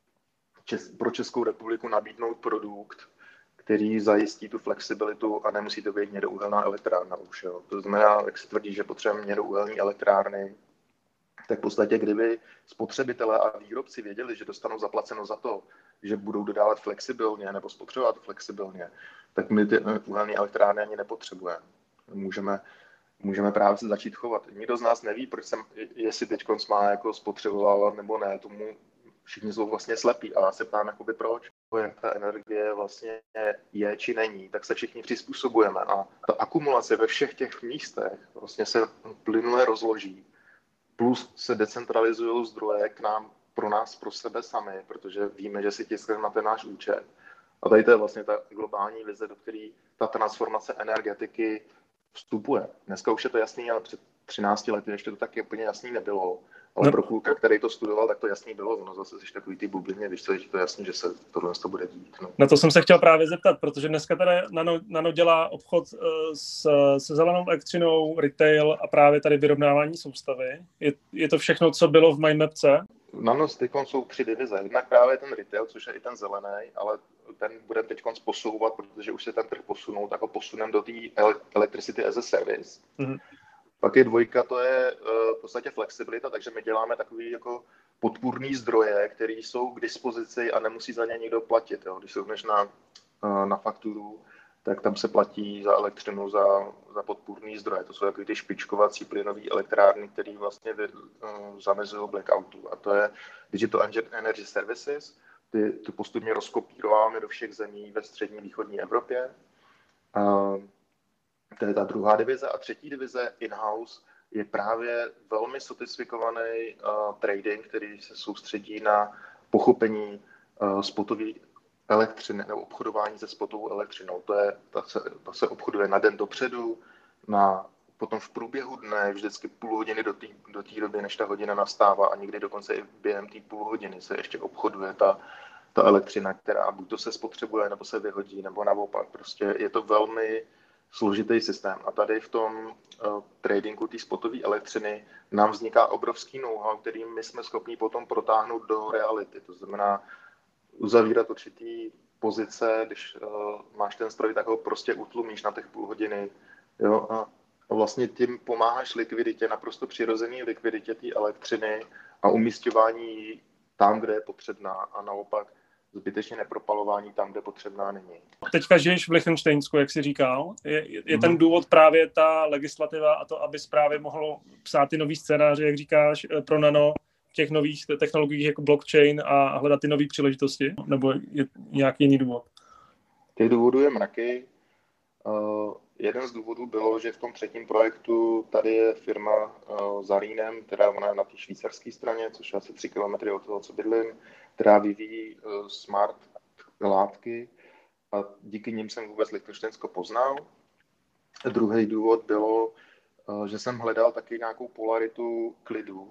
pro Českou republiku nabídnout produkt, který zajistí tu flexibilitu a nemusí to být hnědouhelná elektrárna už. Jo. To znamená, jak se tvrdí, že potřebujeme hnědouhelné elektrárny, tak v podstatě, kdyby spotřebitelé a výrobci věděli, že dostanou zaplaceno za to, že budou dodávat flexibilně nebo spotřebovat flexibilně, tak my ty uhelné elektrárny ani nepotřebujeme. Můžeme právě se začít chovat. Nikdo z nás neví, jestli teď má jako spotřebovávat nebo ne. Tomu všichni jsou vlastně slepí a já se ptám, jakoby proč. Jak ta energie vlastně je či není, tak se všichni přizpůsobujeme a ta akumulace ve všech těch místech vlastně se plynule rozloží. Plus se decentralizují zdroje k nám, pro nás, pro sebe sami, protože víme, že si tiskneme na ten náš účet. A tady to je vlastně ta globální vize, do které ta transformace energetiky vstupuje. Dneska už je to jasný, ale před 13 lety ještě to taky úplně jasný nebylo. Ale pro kluka, který to studoval, tak to jasný bylo. Ono zase jsi takový ty bublině, víš co, je to jasný, že se tohle bude dít. No. Na to jsem se chtěl právě zeptat, protože dneska tady Nano dělá obchod se zelenou elektřinou, retail a právě tady vyrovnávání soustavy. Je to všechno, co bylo v MindMapce? Nano jsou 3 divize. Jednak právě ten retail, což je i ten zelený, ale ten budeme teď posouvat, protože už se ten trh posunul, tak ho posuneme do té electricity as a service. Mm-hmm. Pak je 2, to je v podstatě flexibilita, takže my děláme takový jako podpůrný zdroje, které jsou k dispozici a nemusí za ně nikdo platit. Jo. Když se jdeš na fakturu, tak tam se platí za elektřinu, za podpůrný zdroje. To jsou takový ty špičkovací plynové elektrárny, které vlastně zamezují blackoutu. A to je Digital Energy Services. Ty postupně rozkopírováme do všech zemí ve střední východní Evropě. To je ta 2. divize. A 3. divize in-house je právě velmi sofistikovaný trading, který se soustředí na pochopení spotové elektřiny nebo obchodování se spotovou elektřinou. Ta se obchoduje na den dopředu, potom v průběhu dne, vždycky půl hodiny do té doby, než ta hodina nastává a někdy dokonce i během té půl hodiny se ještě obchoduje ta elektřina, která buď to se spotřebuje, nebo se vyhodí, nebo naopak. Prostě je to velmi složitý systém. A tady v tom tradingu té spotové elektřiny nám vzniká obrovský know-how, který my jsme schopni potom protáhnout do reality. To znamená uzavírat určitý pozice, když máš ten stroj, tak ho prostě utlumíš na těch půl hodiny. Jo? A vlastně tím pomáháš likviditě, naprosto přirozený likviditě té elektřiny a umísťování tam, kde je potřebná a naopak zbytečně nepropalování tam, kde potřebná není. Teďka žiješ v Lichtenštejnsku, jak jsi říkal. Je ten důvod právě ta legislativa a to, aby právě mohlo psát ty nový scénáře, jak říkáš, pro Nano v těch nových technologiích jako blockchain a hledat ty nové příležitosti? Nebo je nějaký jiný důvod? Těch důvodů je mraky. Jeden z důvodů bylo, že v tom 3. projektu tady je firma za Rýnem, která ona je na té švýcarské straně, což je asi 3 kilometry od toho, co bydlím, která vyvíjí smart látky a díky nim jsem vůbec Lichtenštejnsko poznal. Druhý důvod bylo, že jsem hledal taky nějakou polaritu klidu,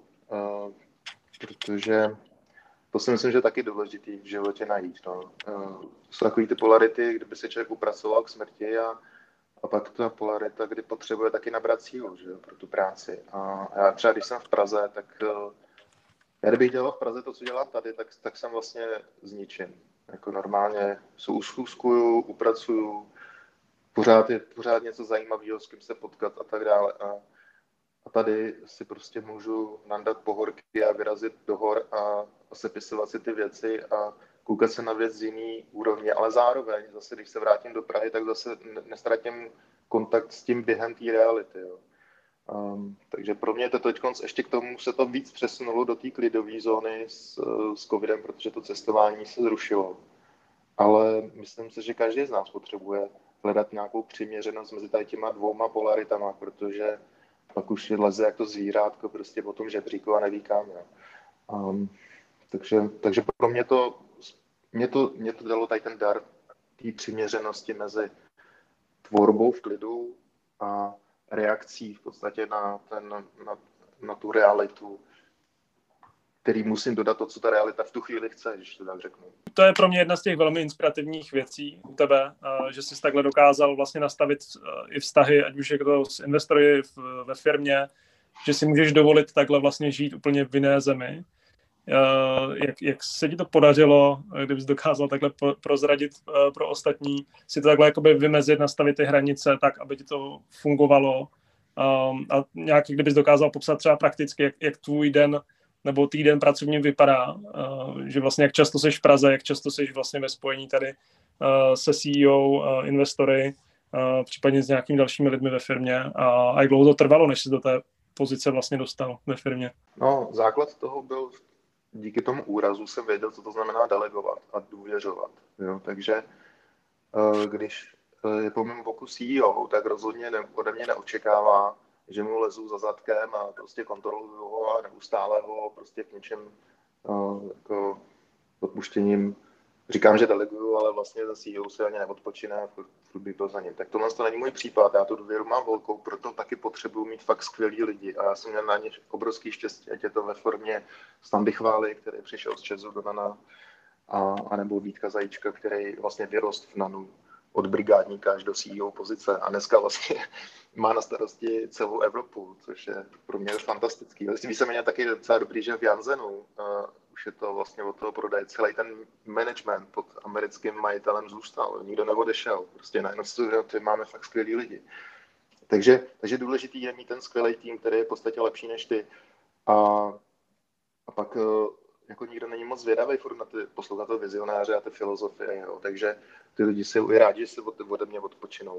protože to si myslím, že je taky důležitý v životě najít. No. Jsou takový ty polarity, kdyby se člověk upracoval k smrti a pak ta polarita, kdy potřebuje taky nabrat sílu, že, pro tu práci. A já třeba, když jsem v Praze, tak já kdybych dělal v Praze to, co dělám tady, tak jsem vlastně zničen. Jako normálně se uschůzkuju, upracuju, pořád něco zajímavého, s kým se potkat a tak dále. A tady si prostě můžu nandat pohorky a vyrazit do hor a sepisovat si ty věci a koukat se na věc z jiný úrovně, ale zároveň zase, když se vrátím do Prahy, tak zase nestratím kontakt s tím během té reality. Jo. Takže pro mě to teď ještě k tomu se to víc přesunulo do té klidové zóny s covidem, protože to cestování se zrušilo. Ale myslím si, že každý z nás potřebuje hledat nějakou přiměřenost mezi tady těma 2 polaritama, protože pak už leze jak to zvířátko prostě po tom žebříku a neví kam. Takže pro mě to dalo tady ten dar té přiměřenosti mezi tvorbou v klidu a reakcí v podstatě na tu realitu, který musím dodat to, co ta realita v tu chvíli chce, když to tak řeknu. To je pro mě jedna z těch velmi inspirativních věcí u tebe, že jsi takhle dokázal vlastně nastavit i vztahy, ať už je to s investory ve firmě, že si můžeš dovolit takhle vlastně žít úplně v jiné zemi. Jak se ti to podařilo, kdybys dokázal takhle prozradit pro ostatní, si to takhle jakoby vymezit, nastavit ty hranice tak, aby ti to fungovalo A nějak, kdybys dokázal popsat třeba prakticky, jak tvůj den nebo týden pracovně vypadá, že vlastně jak často seš v Praze, jak často seš vlastně ve spojení tady se CEO, investory, případně s nějakými dalšími lidmi ve firmě a jak dlouho to trvalo, než jsi do té pozice vlastně dostal ve firmě? No, základ toho byl, díky tomu úrazu jsem věděl, co to znamená delegovat a důvěřovat. Jo? Takže když je po mém boku CEO, tak rozhodně ode mě neočekává, že mu lezu za zadkem a prostě kontroluju ho a neustále ho prostě k něčem jako odpuštěním. Říkám, že deleguju, ale vlastně za CEO se ani neodpočine a furt bych byl za ním. Tak tohle to není můj případ, já tu důvěru mám velkou, proto taky potřebuji mít fakt skvělý lidi a já jsem měl na ně obrovský štěstí, ať je to ve formě Standy Chvály, který přišel z ČEZu do NANA, a nebo Vítka Zajíčka, který vlastně vyrost v NANu od brigádníka až do CEO pozice a dneska vlastně má na starosti celou Evropu, což je pro mě fantastický. Víceméně taky docela dobrý, že v Janssenu už je to vlastně od toho prodeje. Celý ten management pod americkým majitelem zůstal, nikdo neodešel. Prostě najednou máme fakt skvělý lidi. Takže důležitý je mít ten skvělý tým, který je v podstatě lepší než ty. A pak jako nikdo není moc zvědavý furt na ty poslouchat to vizionáře a ty filozofie, jo. Takže ty lidi jsou i rádi, že se ode mě odpočinou.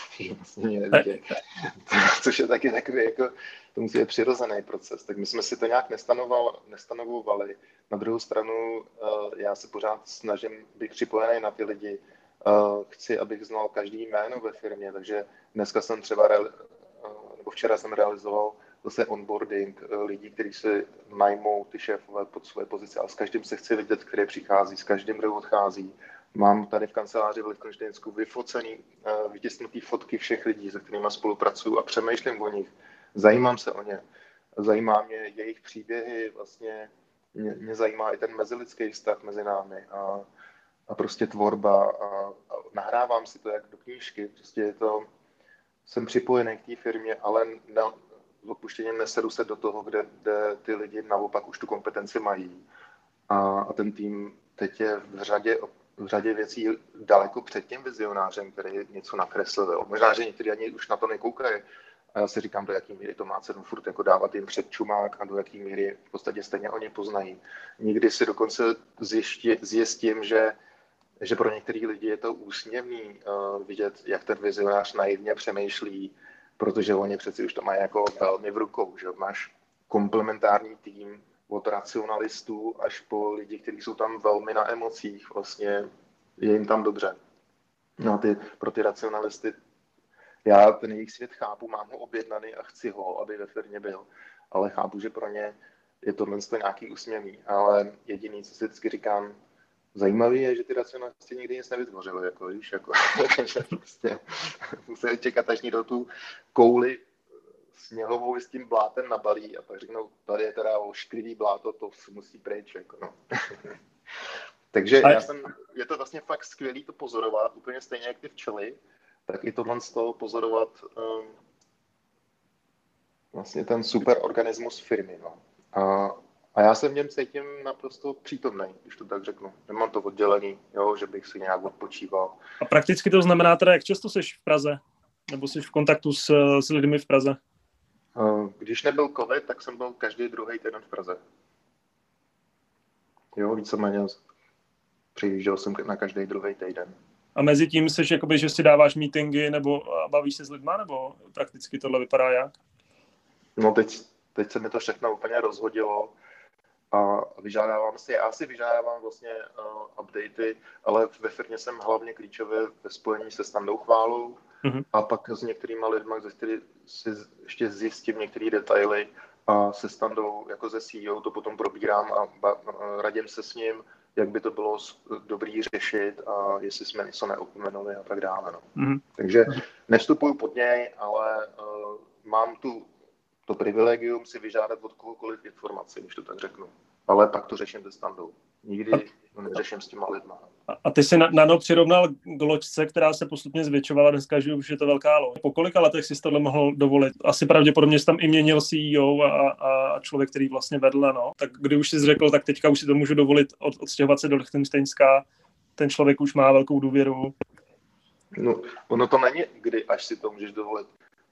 Což je taky takový, jako, to musí být přirozený proces. Tak my jsme si to nějak nestanovovali. Na druhou stranu já se pořád snažím být připojený na ty lidi. Chci, abych znal každý jméno ve firmě, takže dneska jsem třeba, nebo včera jsem realizoval zase onboarding lidí, kteří si najmou ty šéfové pod své pozice, ale s každým se chci vidět, který přichází, s každým, kdo odchází. Mám tady v kanceláři v Lichtenštejnsku vyfocený, vytisknutý fotky všech lidí, se kterými spolupracuju a přemýšlím o nich. Zajímám se o ně. Zajímá mě jejich příběhy, vlastně mě zajímá i ten mezilidský vztah mezi námi a prostě tvorba a nahrávám si to jak do knížky. Prostě je to, jsem připojený k té firmě, ale s odpuštěním nesedu se do toho, kde ty lidi naopak už tu kompetenci mají. A ten tým teď je v řadě věcí daleko před tím vizionářem, který něco nakreslil. Možná, že někteří ani už na to nekoukají. A já si říkám, do jaký míry to má cenu furt jako dávat jim před čumák a do jaký míry v podstatě stejně oni poznají. Někdy si dokonce zjistím, že pro některý lidi je to úsměvný vidět, jak ten vizionář naivně přemýšlí, protože oni přeci už to mají jako velmi v rukou, že máš komplementární tým od racionalistů až po lidi, kteří jsou tam velmi na emocích, vlastně je jim tam dobře. No pro ty racionalisty, já ten jejich svět chápu, mám ho objednaný a chci ho, aby ve firmě byl, ale chápu, že pro ně je tohle nějaký úsměvný, ale jediný, co si vždycky říkám, zajímavý je, že ty racionalisti nikdy nic nevytvořili, jako, víš, jako, že prostě museli čekat, až někdo tu kouli sněhovou s tím blátem nabalí a pak řeknou, tady je teda ošklivý bláto, to musí pryč, jako, no. Takže je to vlastně fakt skvělý to pozorovat, úplně stejně jak ty včely, tak i tohle z toho pozorovat vlastně ten super organismus firmy, no. A já se v něm cítím naprosto přítomný, když to tak řeknu. Nemám to oddělený, jo, že bych si nějak odpočíval. A prakticky to znamená teda, jak často jsi v Praze? Nebo jsi v kontaktu s lidmi v Praze? Když nebyl covid, tak jsem byl každý druhý týden v Praze. Jo, víceméně přijížděl jsem na každý druhý týden. A mezi tím jsi jakoby, že si dáváš meetingy nebo bavíš se s lidma, nebo prakticky tohle vypadá jak? No teď se mi to všechno úplně rozhodilo a já si vyžádávám vlastně updaty, ale ve firmě jsem hlavně klíčově ve spojení se Standou Chválou a pak s některýma lidma, ze kterých si ještě zjistím některé detaily a se Standou jako ze CEO to potom probírám a radím se s ním, jak by to bylo dobrý řešit a jestli jsme něco neopomenuli a tak dále. No. Takže nevstupuju pod něj, ale mám to privilegium si vyžádat od kohokoliv informaci, když to tak řeknu. Ale pak to řeším se Standou. Nikdy to neřeším s těma lidma. A ty jsi Nano přirovnal k loďce, která se postupně zvětšovala, dneska, že už je to velká loď. Po kolika letech si tohle mohl dovolit? Asi pravděpodobně jsi tam i měnil CEO a člověk, který vlastně vedl, no. Tak kdy už jsi řekl, tak teďka už si to můžu dovolit odstěhovat se do Lichtenštejnska, ten člověk už má velkou důvěru. No, ono to není kdy, až si to můžeš dovolit.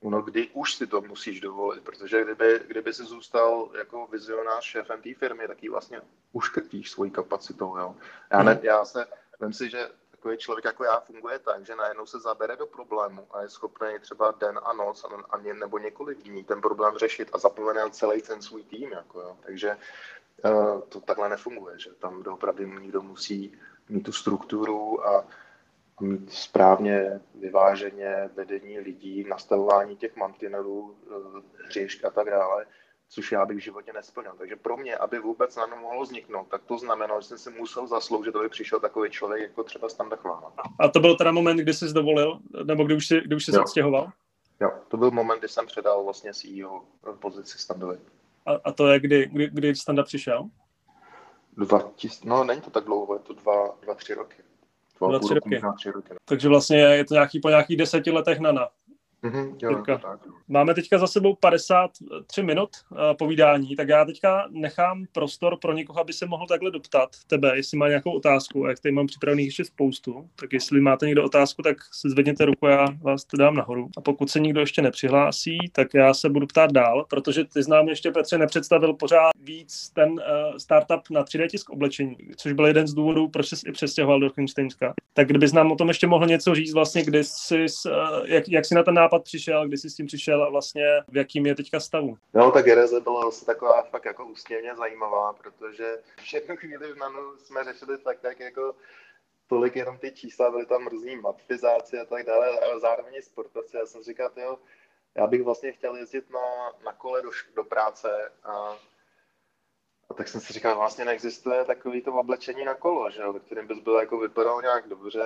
No, kdy už si to musíš dovolit, protože kdyby si zůstal jako vizionář šéfem té firmy, tak ji vlastně uškrtíš svojí kapacitou. Jo. Vem si, že takový člověk jako já funguje tak, že najednou se zabere do problému a je schopný třeba den a noc nebo několik dní ten problém řešit a zapomene celý ten svůj tým. Jako, jo. Takže to takhle nefunguje, že tam doopravdy někdo musí mít tu strukturu a mít správně vyváženě vedení lidí, nastavování těch mantinelů, hřišť a tak dále, což já bych v životě nesplnil. Takže pro mě, aby vůbec na mohlo vzniknout, tak to znamenalo, že jsem si musel zasloužit, aby přišel takový člověk jako třeba Standa Chvála. A to byl teda moment, kdy jsi dovolil, nebo kdy už jsi se odstěhoval? Jo, to byl moment, kdy jsem předal vlastně CEO pozici Standovi. A to je, kdy Standa přišel? No, není to tak dlouho, je to 2-3 roky. 2-3 roky. Možná 3 roky. Takže vlastně je to po nějakých 10 letech Nana. Jo, tak. Máme teďka za sebou 53 minut povídání, tak já teďka nechám prostor pro někoho, aby se mohl takhle doptat tebe, jestli má nějakou otázku, a jak tady mám připravených ještě spoustu, tak jestli máte někdo otázku, tak se zvedněte ruku, já vás to dám nahoru. A pokud se nikdo ještě nepřihlásí, tak já se budu ptát dál, protože ty znám ještě, Petře, nepředstavil pořád víc ten startup na 3D tisk oblečení, což byl jeden z důvodů, proč jsi i přestěhoval do Lichtenštejnska. Tak kdybys nám o tom ještě mohl něco říct, vlastně, kdy jsi, jak jsi na ten nápad přišel, kdy jsi s tím přišel a vlastně v jakým je teďka stavu? No, ta geneze byla vlastně taková fakt jako úsměvně zajímavá, protože v jednu chvíli v Nanu jsme řešili tak jako tolik jenom ty čísla, byly tam různý matizáci a tak dále, ale zároveň sportovci. Já jsem říkal, já bych vlastně chtěl jezdit na kole do práce a tak jsem si říkal, vlastně neexistuje takový to oblečení na kolo, že jo, kterým bys byl jako vypadal nějak dobře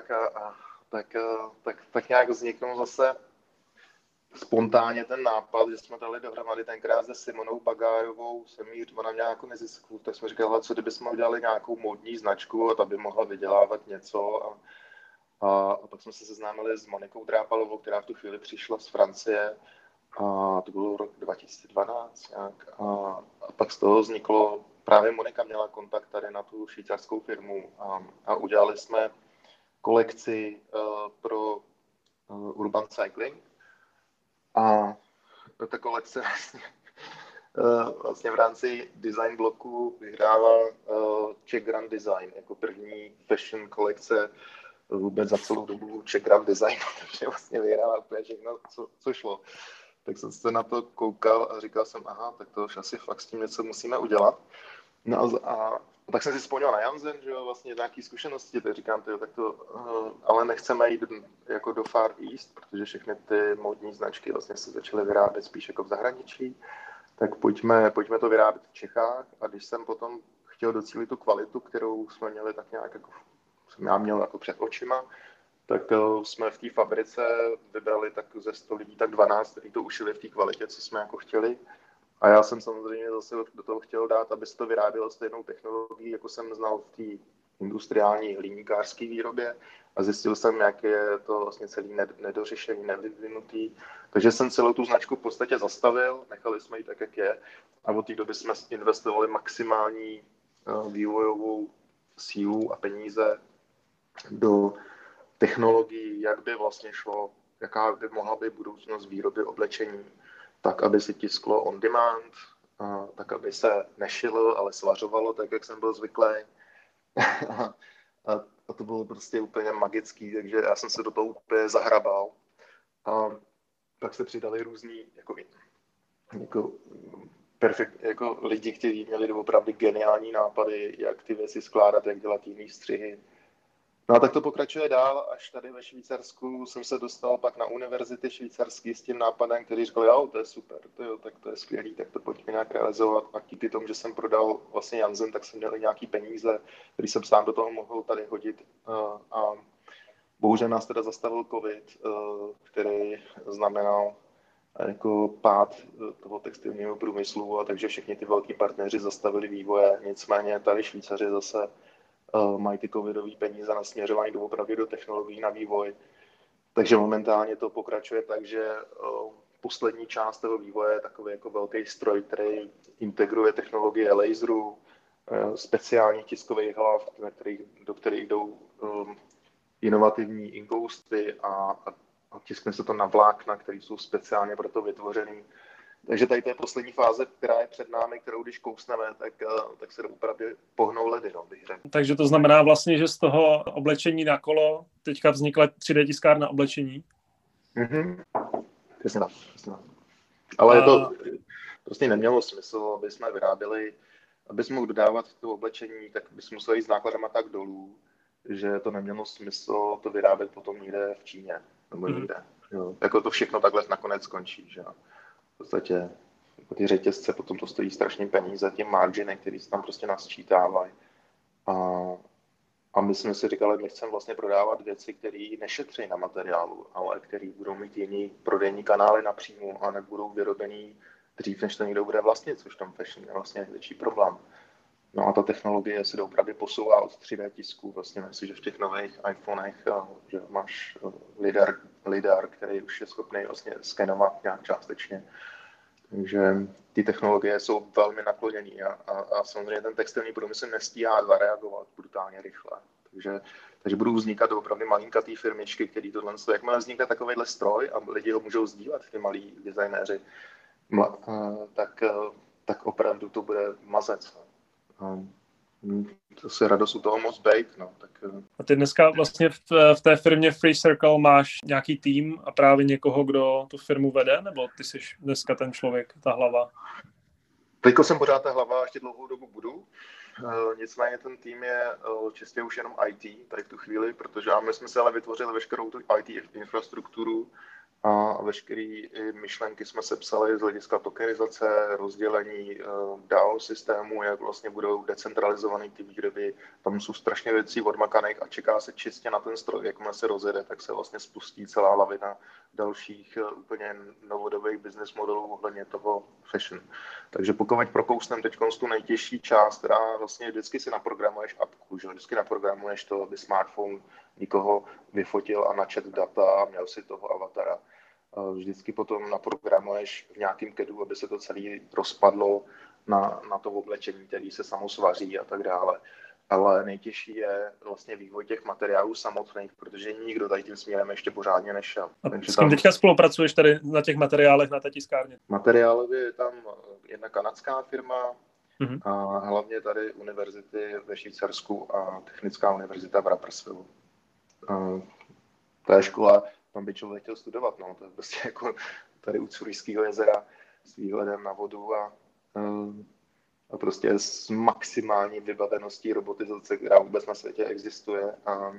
tak nějak vzniknul zase spontánně ten nápad, že jsme dali dohromady tenkrát se Simonou Bagárovou, ona měla jako nezisku, tak jsme říkali, co kdybychom udělali nějakou módní značku a ta by mohla vydělávat něco a pak jsme se seznámili s Monikou Drápalovou, která v tu chvíli přišla z Francie a to bylo rok 2012 nějak a pak z toho vzniklo, právě Monika měla kontakt tady na tu švýcarskou firmu a udělali jsme kolekci pro Urban Cycling. A ta kolekce vlastně v rámci design bloku vyhrála Czech Grand Design jako první fashion kolekce vůbec za celou dobu Czech Grand Design, takže vlastně vyhrála úplně všechno, co šlo. Tak jsem se na to koukal a říkal jsem, aha, tak to už asi fakt s tím něco musíme udělat. No a tak jsem si vzpomněl na Jansen, že jo, vlastně nějaký zkušenosti, tak říkám, ale nechceme jít jako do Far East, protože všechny ty módní značky vlastně se začaly vyrábět spíš jako v zahraničí, tak pojďme to vyrábět v Čechách a když jsem potom chtěl docílit tu kvalitu, kterou jsme měli tak nějak jako, jsem já měl jako před očima, tak jsme v té fabrice vybrali tak ze 100 lidí tak 12, kteří to ušili v té kvalitě, co jsme jako chtěli. A já jsem samozřejmě zase do toho chtěl dát, aby se to vyrábělo stejnou technologií, jako jsem znal v té industriální hliníkářské výrobě a zjistil jsem, jak je to vlastně celý nedořešený, nevyvinutý. Takže jsem celou tu značku v podstatě zastavil, nechali jsme ji tak, jak je a od té doby jsme investovali maximální vývojovou sílu a peníze do technologií, jak by vlastně šlo, jaká by mohla být budoucnost výroby oblečení, tak, aby se tisklo on demand, tak, aby se nešilo, ale svařovalo, tak, jak jsem byl zvyklý. A to bylo prostě úplně magický, takže já jsem se do toho úplně zahrabal. A pak se přidali různí jako lidi, kteří měli opravdu geniální nápady, jak ty věci skládat, jak dělat jiný střihy. No a tak to pokračuje dál, až tady ve Švýcarsku jsem se dostal pak na univerzity švýcarský s tím nápadem, který říkal, jo, to je super, tak to je skvělý, tak to pojďme nějak realizovat. A díky tomu, že jsem prodal vlastně Jansen, tak jsem měl nějaký peníze, který jsem sám do toho mohl tady hodit. A bohužel nás teda zastavil covid, který znamenal jako pád toho textilního průmyslu, a takže všichni ty velký partneři zastavili vývoje. Nicméně tady Švýcaři zase mají ty covidové peníze na směřování doopravdy do technologií na vývoj. Takže momentálně to pokračuje tak, že poslední část toho vývoje je takový jako velký stroj, který integruje technologie laserů, speciálních tiskových hlav, do kterých jdou inovativní inkousty a tiskne se to na vlákna, které jsou speciálně pro to vytvořený. Takže tady to je poslední fáze, která je před námi, kterou když kousneme, tak se opravdu pohnou ledy, no, bych řekl. Takže to znamená vlastně, že z toho oblečení na kolo teďka vznikla 3D tiskárna oblečení? Mhm. Přesně tak. Ale to prostě nemělo smysl, aby jsme vyráběli, aby jsme mohli dodávat to oblečení, tak bychom museli jít s nákladama tak dolů, že to nemělo smysl to vyrábět potom někde v Číně nebo někde. Jo. Jako to všechno takhle nakonec skončí, že v podstatě jako ty řetězce potom to stojí strašně peníze, ty marginy, které se tam prostě nasčítávají. A my jsme si říkali, my chceme vlastně prodávat věci, které nešetří na materiálu, ale které budou mít jiný prodejní kanály napřímo a nebudou vyrobený dřív, než to někdo bude vlastnit, což tam fashion je vlastně největší problém. No a ta technologie se opravdu posouvá od 3D tisku. Vlastně myslím, že v těch nových iPhonech že máš lidar, který už je schopný vlastně skenovat nějak částečně. Takže ty technologie jsou velmi nakloněné a samozřejmě ten textilní průmysl nestíhá zareagovat brutálně rychle. Takže budou vznikat opravdu malinkatý firmičky, který tohle, jakmile vznikne takovýhle stroj a lidi ho můžou sdílet, ty malí designéři, tak opravdu to bude mazec. To se radost u toho moc bejt. No. A ty dneska vlastně v té firmě Free Circle máš nějaký tým a právě někoho, kdo tu firmu vede, nebo ty jsi dneska ten člověk, ta hlava? Teďko jsem pořád ta hlava a ještě dlouhou dobu budu. Nicméně ten tým je čistě už jenom IT tady v tu chvíli, protože my jsme si ale vytvořili veškerou tu IT infrastrukturu a veškeré myšlenky jsme sepsali z hlediska tokenizace, rozdělení DAO systému, jak vlastně budou decentralizované ty výroby. Tam jsou strašně věcí odmakaných a čeká se čistě na ten stroj. Jakmile se rozjede, tak se vlastně spustí celá lavina dalších úplně novodobých business modelů ohledně toho fashion. Takže pokud prokousneme teď tu nejtěžší část, která vlastně vždycky si naprogramuješ apku, že vždycky naprogramuješ to, aby smartphone nikoho vyfotil a načet data a měl si toho avatara. Vždycky potom naprogramuješ v nějakém kedu, aby se to celé rozpadlo na to oblečení, který se samo svaří a tak dále. Ale nejtěžší je vlastně vývoj těch materiálů samotných, protože nikdo tady tím směrem ještě pořádně nešel. S kým teďka spolupracuješ tady na těch materiálech na té tiskárně? Materiálově je tam jedna kanadská firma a hlavně tady univerzity ve Švýcarsku a Technická univerzita v Rapperswil. To je škola, tam by člověk chtěl studovat, no. To je prostě jako tady u Curyšského jezera s výhledem na vodu a prostě s maximální vybaveností robotizace, která vůbec na světě existuje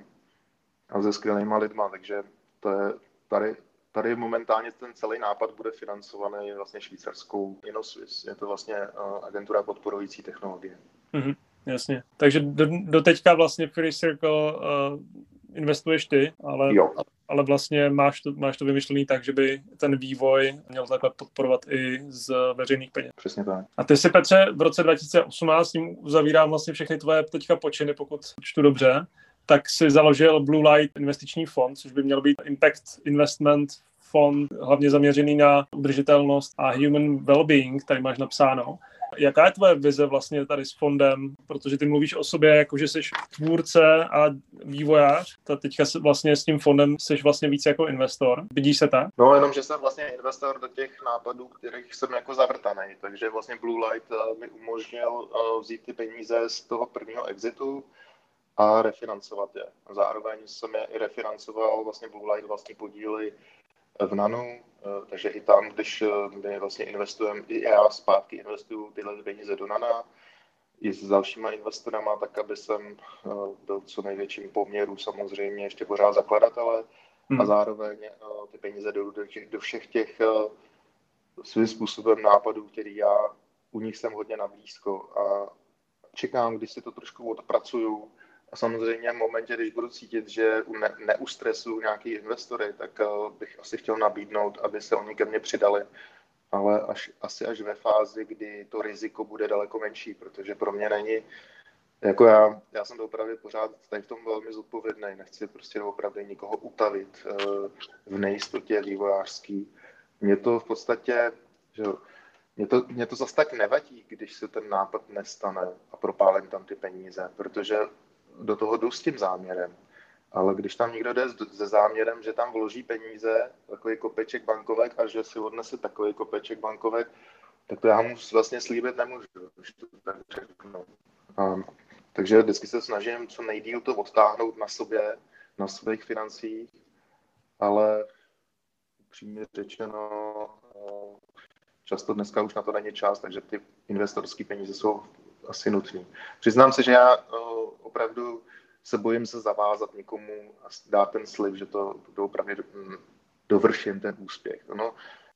a se skvělýma lidma, takže to je tady momentálně ten celý nápad bude financovaný vlastně švýcarskou Innoswiss. Je to vlastně agentura podporující technologie. Jasně. Takže do teďka vlastně Free Circle investuješ ty, ale vlastně máš to vymyšlený tak, že by ten vývoj měl takhle podporovat i z veřejných peněz. Přesně tak. A ty si, Petře, v roce 2018, tím uzavírám vlastně všechny tvoje teďka počiny, pokud čtu dobře, tak si založil Blue Light investiční fond, což by měl být Impact Investment fond, hlavně zaměřený na udržitelnost a human well-being, tady máš napsáno. Jaká je tvoje vize vlastně tady s fondem? Protože ty mluvíš o sobě jako, že jsi tvůrce a vývojář. Teďka vlastně s tím fondem jsi vlastně víc jako investor. Vidíš se tak? No, jenom, že jsem vlastně investor do těch nápadů, kterých jsem jako zavrtaný. Takže vlastně Blue Light mi umožnil vzít ty peníze z toho prvního exitu a refinancovat je. Zároveň jsem je i refinancoval vlastně Blue Light vlastní podíly v Nanu, takže i tam, když my vlastně investujeme, i já zpátky investuju tyhle peníze do Nana, i s dalšíma investorama, tak aby jsem byl co největším poměru samozřejmě ještě pořád zakladatele a zároveň ty peníze do všech těch svým způsobem nápadů, který já u nich jsem hodně nablízko a čekám, když si to trošku odpracuju. A samozřejmě v momentě, když budu cítit, že neustresuju nějaký investory, tak bych asi chtěl nabídnout, aby se oni ke mně přidali. Ale asi až ve fázi, kdy to riziko bude daleko menší, protože pro mě není, jako já jsem to opravdu pořád tady v tom velmi zodpovědný, nechci prostě opravdu nikoho utavit v nejistotě vývojářský. Mě to v podstatě, že mě to zase tak nevadí, když se ten nápad nestane a propálím tam ty peníze, protože do toho jdu s tím záměrem. Ale když tam někdo jde se záměrem, že tam vloží peníze, takový kopeček bankovek a že si odnese takový kopeček bankovek, tak to já mu vlastně slíbit nemůžu, když to tak řeknu. Takže vždycky se snažím co nejdýl to odtáhnout na sobě, na svých financích, ale upřímně řečeno, často dneska už na to není čas, takže ty investorské peníze jsou asi nutné. Přiznám se, že já opravdu se bojím se zavázat někomu a dát ten slib, že to opravdu dovrším ten úspěch. No,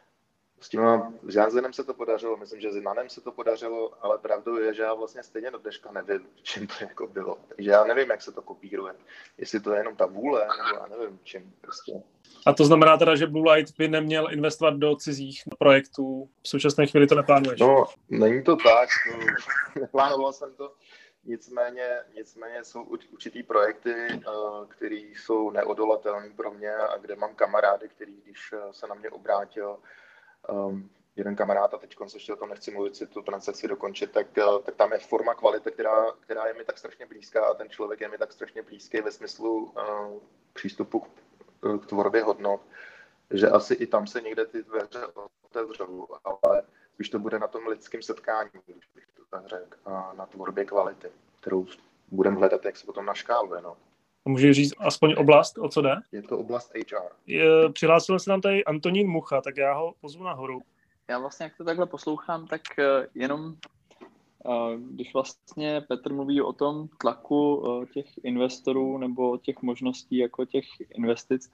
s Jansenem se to podařilo, myslím, že s Inanem se to podařilo, ale pravdou je, že já vlastně stejně do dneška nevím, čím to jako bylo. Takže já nevím, jak se to kopíruje. Jestli to je jenom ta vůle, nebo já nevím, čím prostě. A to znamená teda, že Blue Light by neměl investovat do cizích projektů. V současné chvíli to neplánuješ? No, není to tak. Neplánoval jsem to. Nicméně jsou určitý projekty, které jsou neodolatelné pro mě a kde mám kamarády, který, když se na mě obrátil, jeden kamarád, a teď ještě o tom nechci mluvit, si tu transakci dokončit, tak tam je forma kvality, která je mi tak strašně blízká a ten člověk je mi tak strašně blízký ve smyslu přístupu k tvorbě hodnot, že asi i tam se někde ty dveře otevřou, ale když to bude na tom lidském setkání, když bych to tak řekl, a na tvorbě kvality, kterou budeme hledat, jak se potom naškáluje. No. Můžeš říct aspoň oblast, o co jde? Je to oblast HR. Přihlásil se nám tady Antonín Mucha, tak já ho pozvu nahoru. Já vlastně, jak to takhle poslouchám, tak jenom když vlastně Petr mluví o tom tlaku těch investorů nebo těch možností jako těch investic,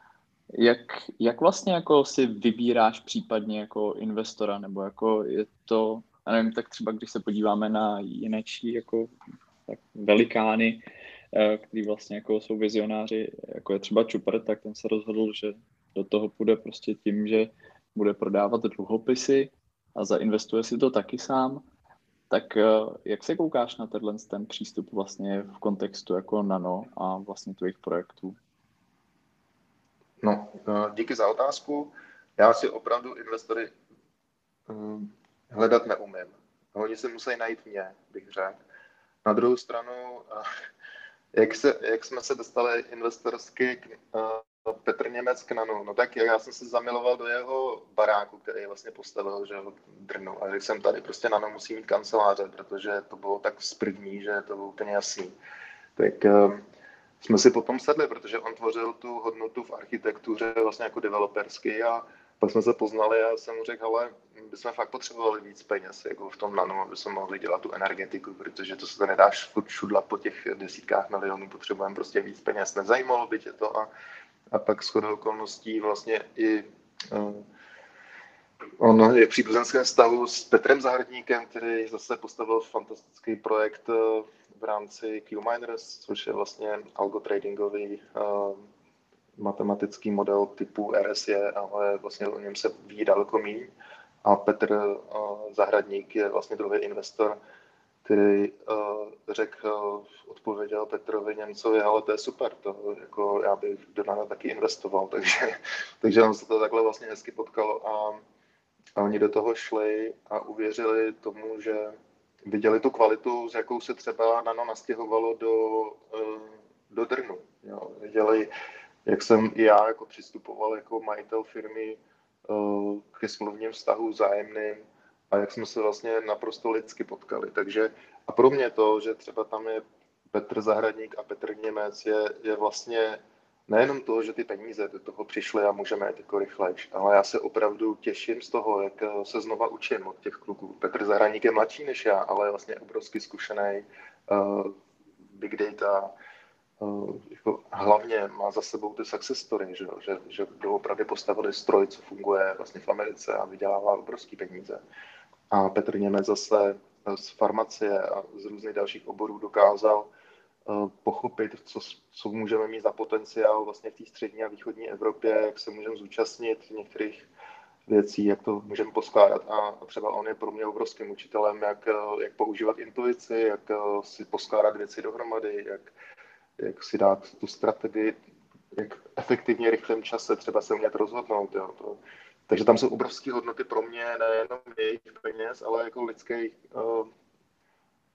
jak vlastně jako si vybíráš případně jako investora, nebo jako je to, já nevím, tak třeba když se podíváme na jinečí jako tak velikány, který vlastně jako jsou vizionáři, jako je třeba Čupr, tak ten se rozhodl, že do toho půjde prostě tím, že bude prodávat dluhopisy a zainvestuje si to taky sám. Tak jak se koukáš na ten přístup vlastně v kontextu jako Nano a vlastně tvých projektů? No, díky za otázku. Já si opravdu investory hledat neumím. Oni se musí najít mě, bych řekl. Na druhou stranu, jak jsme se dostali investorsky Petr Němec k Nanu, no tak já jsem se zamiloval do jeho baráku, který vlastně postavil, že ho Drnu. A řekl jsem tady, prostě Nano musí mít kanceláře, protože to bylo tak sprvní, že to bylo úplně jasný. Tak jsme si potom sedli, protože on tvořil tu hodnotu v architektuře vlastně jako developersky a pak jsme se poznali a jsem mu řekl, ale bychom fakt potřebovali víc peněz jako v tom Nano, aby jsme mohli dělat tu energetiku, protože to se nedáš furt šudlat po těch desítkách milionů, potřebujeme prostě víc peněz. Nezajímalo by tě to a pak shodou okolností vlastně i on je v příbuzenském vztahu s Petrem Zahradníkem, který zase postavil fantastický projekt v rámci QMiners, což je vlastně algotradingový matematický model typu RSE, ale vlastně o něm se ví daleko míň. A Petr Zahradník je vlastně druhý investor, který odpověděl Petrovi Němcovi, ale to je super, to jako já bych do Nano taky investoval, takže on se to takhle vlastně hezky potkalo a oni do toho šli a uvěřili tomu, že viděli tu kvalitu, s jakou se třeba Nano nastěhovalo do Drnu. Jo. Viděli, jak jsem i já jako přistupoval jako majitel firmy ke smluvním vztahu vzájemným a jak jsme se vlastně naprosto lidsky potkali. Takže a pro mě to, že třeba tam je Petr Zahradník a Petr Němec, je vlastně nejenom to, že ty peníze do toho přišly a můžeme jít jako rychlejš, ale já se opravdu těším z toho, jak se znova učím od těch kluků. Petr Zahradník je mladší než já, ale je vlastně obrovsky zkušený big data, jako hlavně má za sebou ty success story, že opravdu postavili stroj, co funguje vlastně v Americe a vydělává obrovský peníze. A Petr Němec zase z farmacie a z různých dalších oborů dokázal pochopit, co můžeme mít za potenciál vlastně v té střední a východní Evropě, jak se můžeme zúčastnit některých věcí, jak to můžeme poskládat. A třeba on je pro mě obrovským učitelem, jak používat intuici, jak si poskládat věci dohromady, jak si dát tu strategii, jak efektivně rychlém čase třeba se umět rozhodnout. Jo. Takže tam jsou obrovské hodnoty pro mě, nejenom jejich peněz, ale jako lidských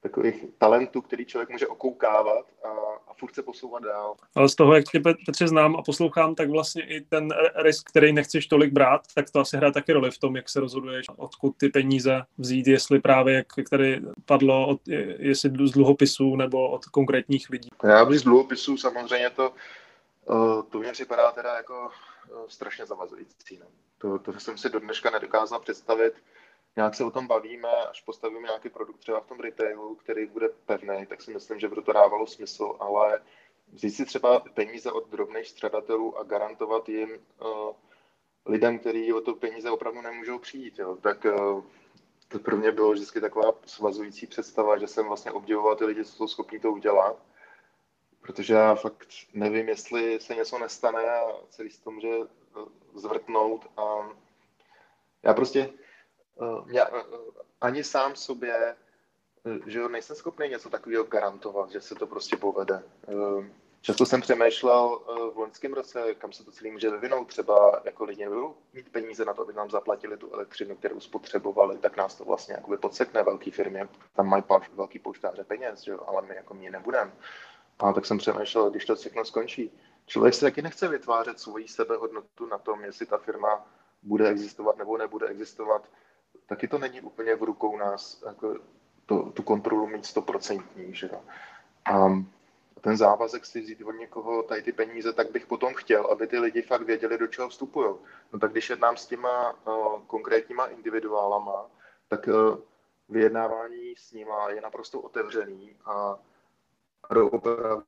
takových talentů, který člověk může okoukávat a furt se posouvat dál. Ale z toho, jak tě Petře znám a poslouchám, tak vlastně i ten risk, který nechceš tolik brát, tak to asi hraje taky roli v tom, jak se rozhoduješ, odkud ty peníze vzít, jestli právě, jak tady padlo, jestli z dluhopisů nebo od konkrétních lidí. Já bych z dluhopisů samozřejmě to mě připadá teda jako strašně zavazující. No. To jsem si do dneška nedokázal představit. Nějak se o tom bavíme, až postavíme nějaký produkt třeba v tom retailu, který bude pevný, tak si myslím, že by to dávalo smysl, ale vzít si třeba peníze od drobných střadatelů a garantovat jim lidem, kteří o to peníze opravdu nemůžou přijít, jo, tak to pro mě bylo vždycky taková svazující představa, že jsem vlastně obdivoval ty lidi, co jsou schopní to udělat, protože já fakt nevím, jestli se něco nestane a celý se to může zvrtnout a já prostě ani sám sobě, že nejsem schopný něco takového garantovat, že se to prostě povede. Často jsem přemýšlel v loňském roce, kam se to celé může vyvinout. Třeba jako lidi nebudou mít peníze na to, aby nám zaplatili tu elektřinu, kterou spotřebovali, tak nás to vlastně jakoby podsekne velké firmě. Tam mají velký pouštáře peněz, že? Ale my jako mě nebudeme. A tak jsem přemýšlel, když to všechno skončí. Člověk se taky nechce vytvářet svoji sebehodnotu na tom, jestli ta firma bude existovat nebo nebude existovat. Taky to není úplně v rukou nás, jako tu kontrolu mít 100%, že jo. A ten závazek si vzít od někoho tady ty peníze, tak bych potom chtěl, aby ty lidi fakt věděli, do čeho vstupují. No tak když jednám s těma konkrétníma individuálama, tak vyjednávání s nima je naprosto otevřený a opravdu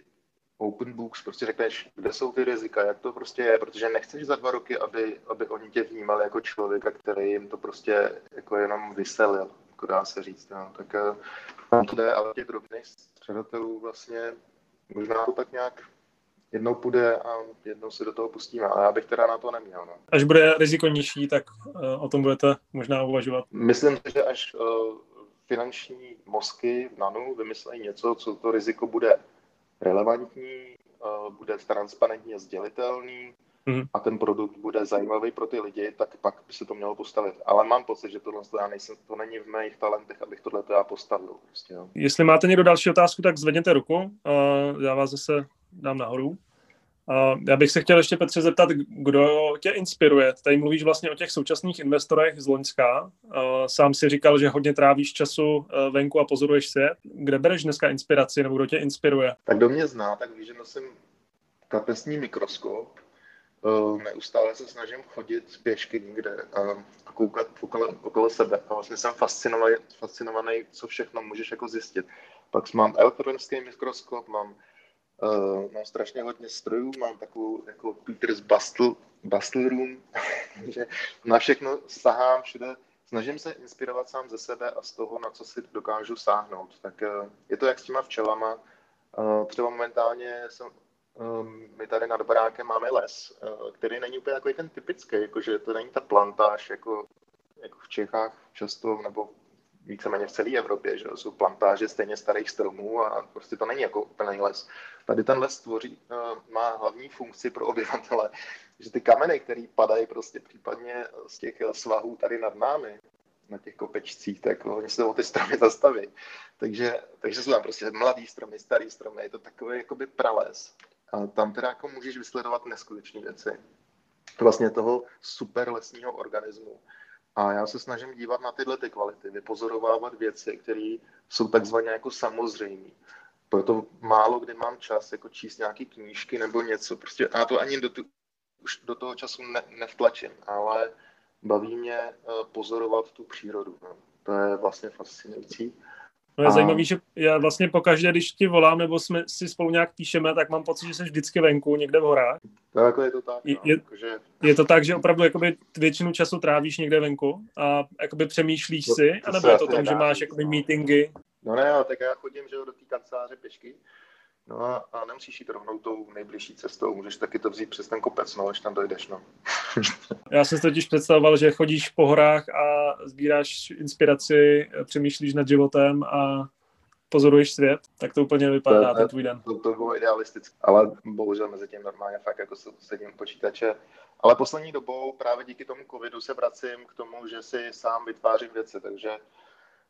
open books, prostě řekneš, kde jsou ty rizika, jak to prostě je, protože nechceš za 2 roky, aby oni tě vnímali jako člověka, který jim to prostě jako jenom vyselil, jako dá se říct. No. Tak tam to jde, ale těch drobných střadatelů vlastně možná to tak nějak jednou půjde a jednou se do toho pustíme, ale já bych teda na to neměl. No. Až bude riziko nižší, tak o tom budete možná uvažovat. Myslím, že až finanční mozky v NANU vymyslejí něco, co to riziko bude relevantní, bude transparentně sdělitelný a ten produkt bude zajímavý pro ty lidi, tak pak by se to mělo postavit. Ale mám pocit, že to není v mých talentech, abych tohle já postavil. Prostě, jo. Jestli máte někdo další otázku, tak zvedněte ruku. Já vás zase dám nahoru. Já bych se chtěl ještě, Petře, zeptat, kdo tě inspiruje. Tady mluvíš vlastně o těch současných investorech z Loňska. Sám si říkal, že hodně trávíš času venku a pozoruješ svět. Kde bereš dneska inspiraci, nebo kdo tě inspiruje? Tak kdo mě zná, tak ví, že nosím kapesní mikroskop. Neustále se snažím chodit pěšky někde a koukat okolo sebe. A vlastně jsem fascinovaný, co všechno můžeš jako zjistit. Pak mám elektronický mikroskop, mám strašně hodně strojů, mám takovou jako Peter's Bastel Room, že na všechno sahám všude. Snažím se inspirovat sám ze sebe a z toho, na co si dokážu sáhnout. Tak je to jak s těma včelama. Třeba momentálně my tady nad barákem máme les, který není úplně takový ten typický, jakože to není ta plantáž, jako v Čechách často, nebo víceméně v celé Evropě, že jsou plantáže stejně starých stromů a prostě to není jako úplný les. Tady ten les má hlavní funkci pro obyvatele, že ty kameny, které padají prostě případně z těch svahů tady nad námi, na těch kopečcích, tak oni se o ty stromy zastaví. Takže jsou tam prostě mladý stromy, starý stromy, je to takový jakoby prales. A tam teda jako můžeš vysledovat neskutečné věci. Vlastně toho super lesního organismu. A já se snažím dívat na tyhle ty kvality, vypozorovávat věci, které jsou takzvaně jako samozřejmé. Proto málo kdy mám čas jako číst nějaké knížky nebo něco. Prostě já to ani už do toho času nevtlačím, ale baví mě pozorovat tu přírodu. No. To je vlastně fascinující. No je zajímavý, že já vlastně pokaždé, když ti volám, nebo jsme si spolu nějak píšeme, tak mám pocit, že jsi vždycky venku, někde v horách. To jako je to tak. No. Je to tak, že opravdu jakoby většinu času trávíš někde venku a jakoby přemýšlíš si, anebo je to tom, že máš jakoby meetingy? No ne, tak já chodím, že do té kanceláře pěšky. No a nemusíš jít rovnou tou nejbližší cestou, můžeš taky to vzít přes ten kopec, no, až tam dojdeš, no. Já jsem si totiž představoval, že chodíš po horách a sbíráš inspiraci, přemýšlíš nad životem a pozoruješ svět, tak to úplně vypadá ten tvůj den. To bylo idealistické, ale bohužel mezi tím normálně fakt jako sedím u počítače. Ale poslední dobou právě díky tomu covidu se vracím k tomu, že si sám vytvářím věci, takže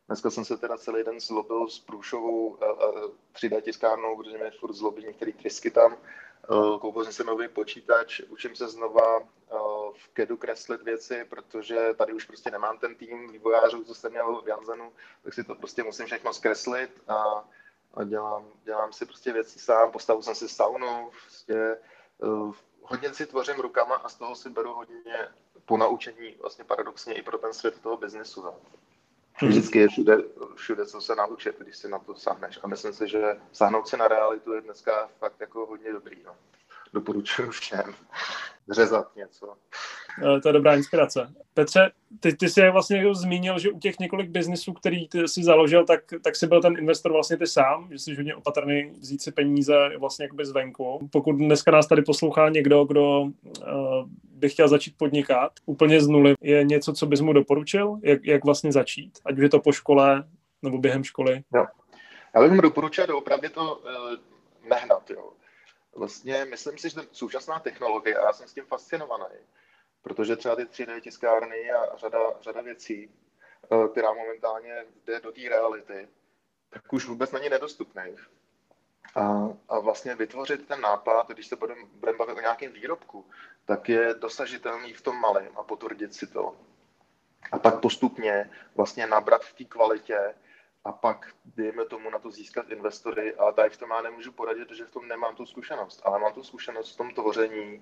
Dneska jsem se teda celý den zlobil s průšovou 3D tiskárnou, protože mě furt zlobí některé trysky tam. Koupil jsem si nový počítač, učím se znova v CADu kreslit věci, protože tady už prostě nemám ten tým vývojářů, co jsem měl v Janzenu, tak si to prostě musím všechno zkreslit a dělám si prostě věci sám, postavil jsem si saunu, prostě, hodně si tvořím rukama a z toho si beru hodně ponaučení vlastně paradoxně i pro ten svět toho biznesu. No. Vždycky je všude, co se naučit, když si na to sáhneš. A myslím si, že sáhnout si na realitu je dneska fakt jako hodně dobrý. No. Doporučuji všem řezat něco. To je dobrá inspirace. Petře, ty jsi vlastně zmínil, že u těch několik biznisů, který ty jsi založil, tak jsi byl ten investor vlastně ty sám, že jsi hodně opatrný vzít si peníze vlastně jakoby zvenku. Pokud dneska nás tady poslouchá někdo, kdo by chtěl začít podnikat úplně z nuly, je něco, co bys mu doporučil? Jak vlastně začít? Ať už je to po škole nebo během školy? Jo. Já bych mu doporučil doopravdy to nehnat. Jo. Vlastně myslím si, že současná technologie, a já jsem s tím fascinovaný, protože třeba ty 3D tiskárny a řada věcí, která momentálně jde do té reality, tak už vůbec není nedostupných. A vlastně vytvořit ten nápad, když se budeme bavit o nějakém výrobku, tak je dosažitelný v tom malém a potvrdit si to. A pak postupně vlastně nabrat v té kvalitě a pak, dejme tomu, na to získat investory, ale tady v tom já nemůžu poradit, že v tom nemám tu zkušenost, ale mám tu zkušenost v tom tvoření,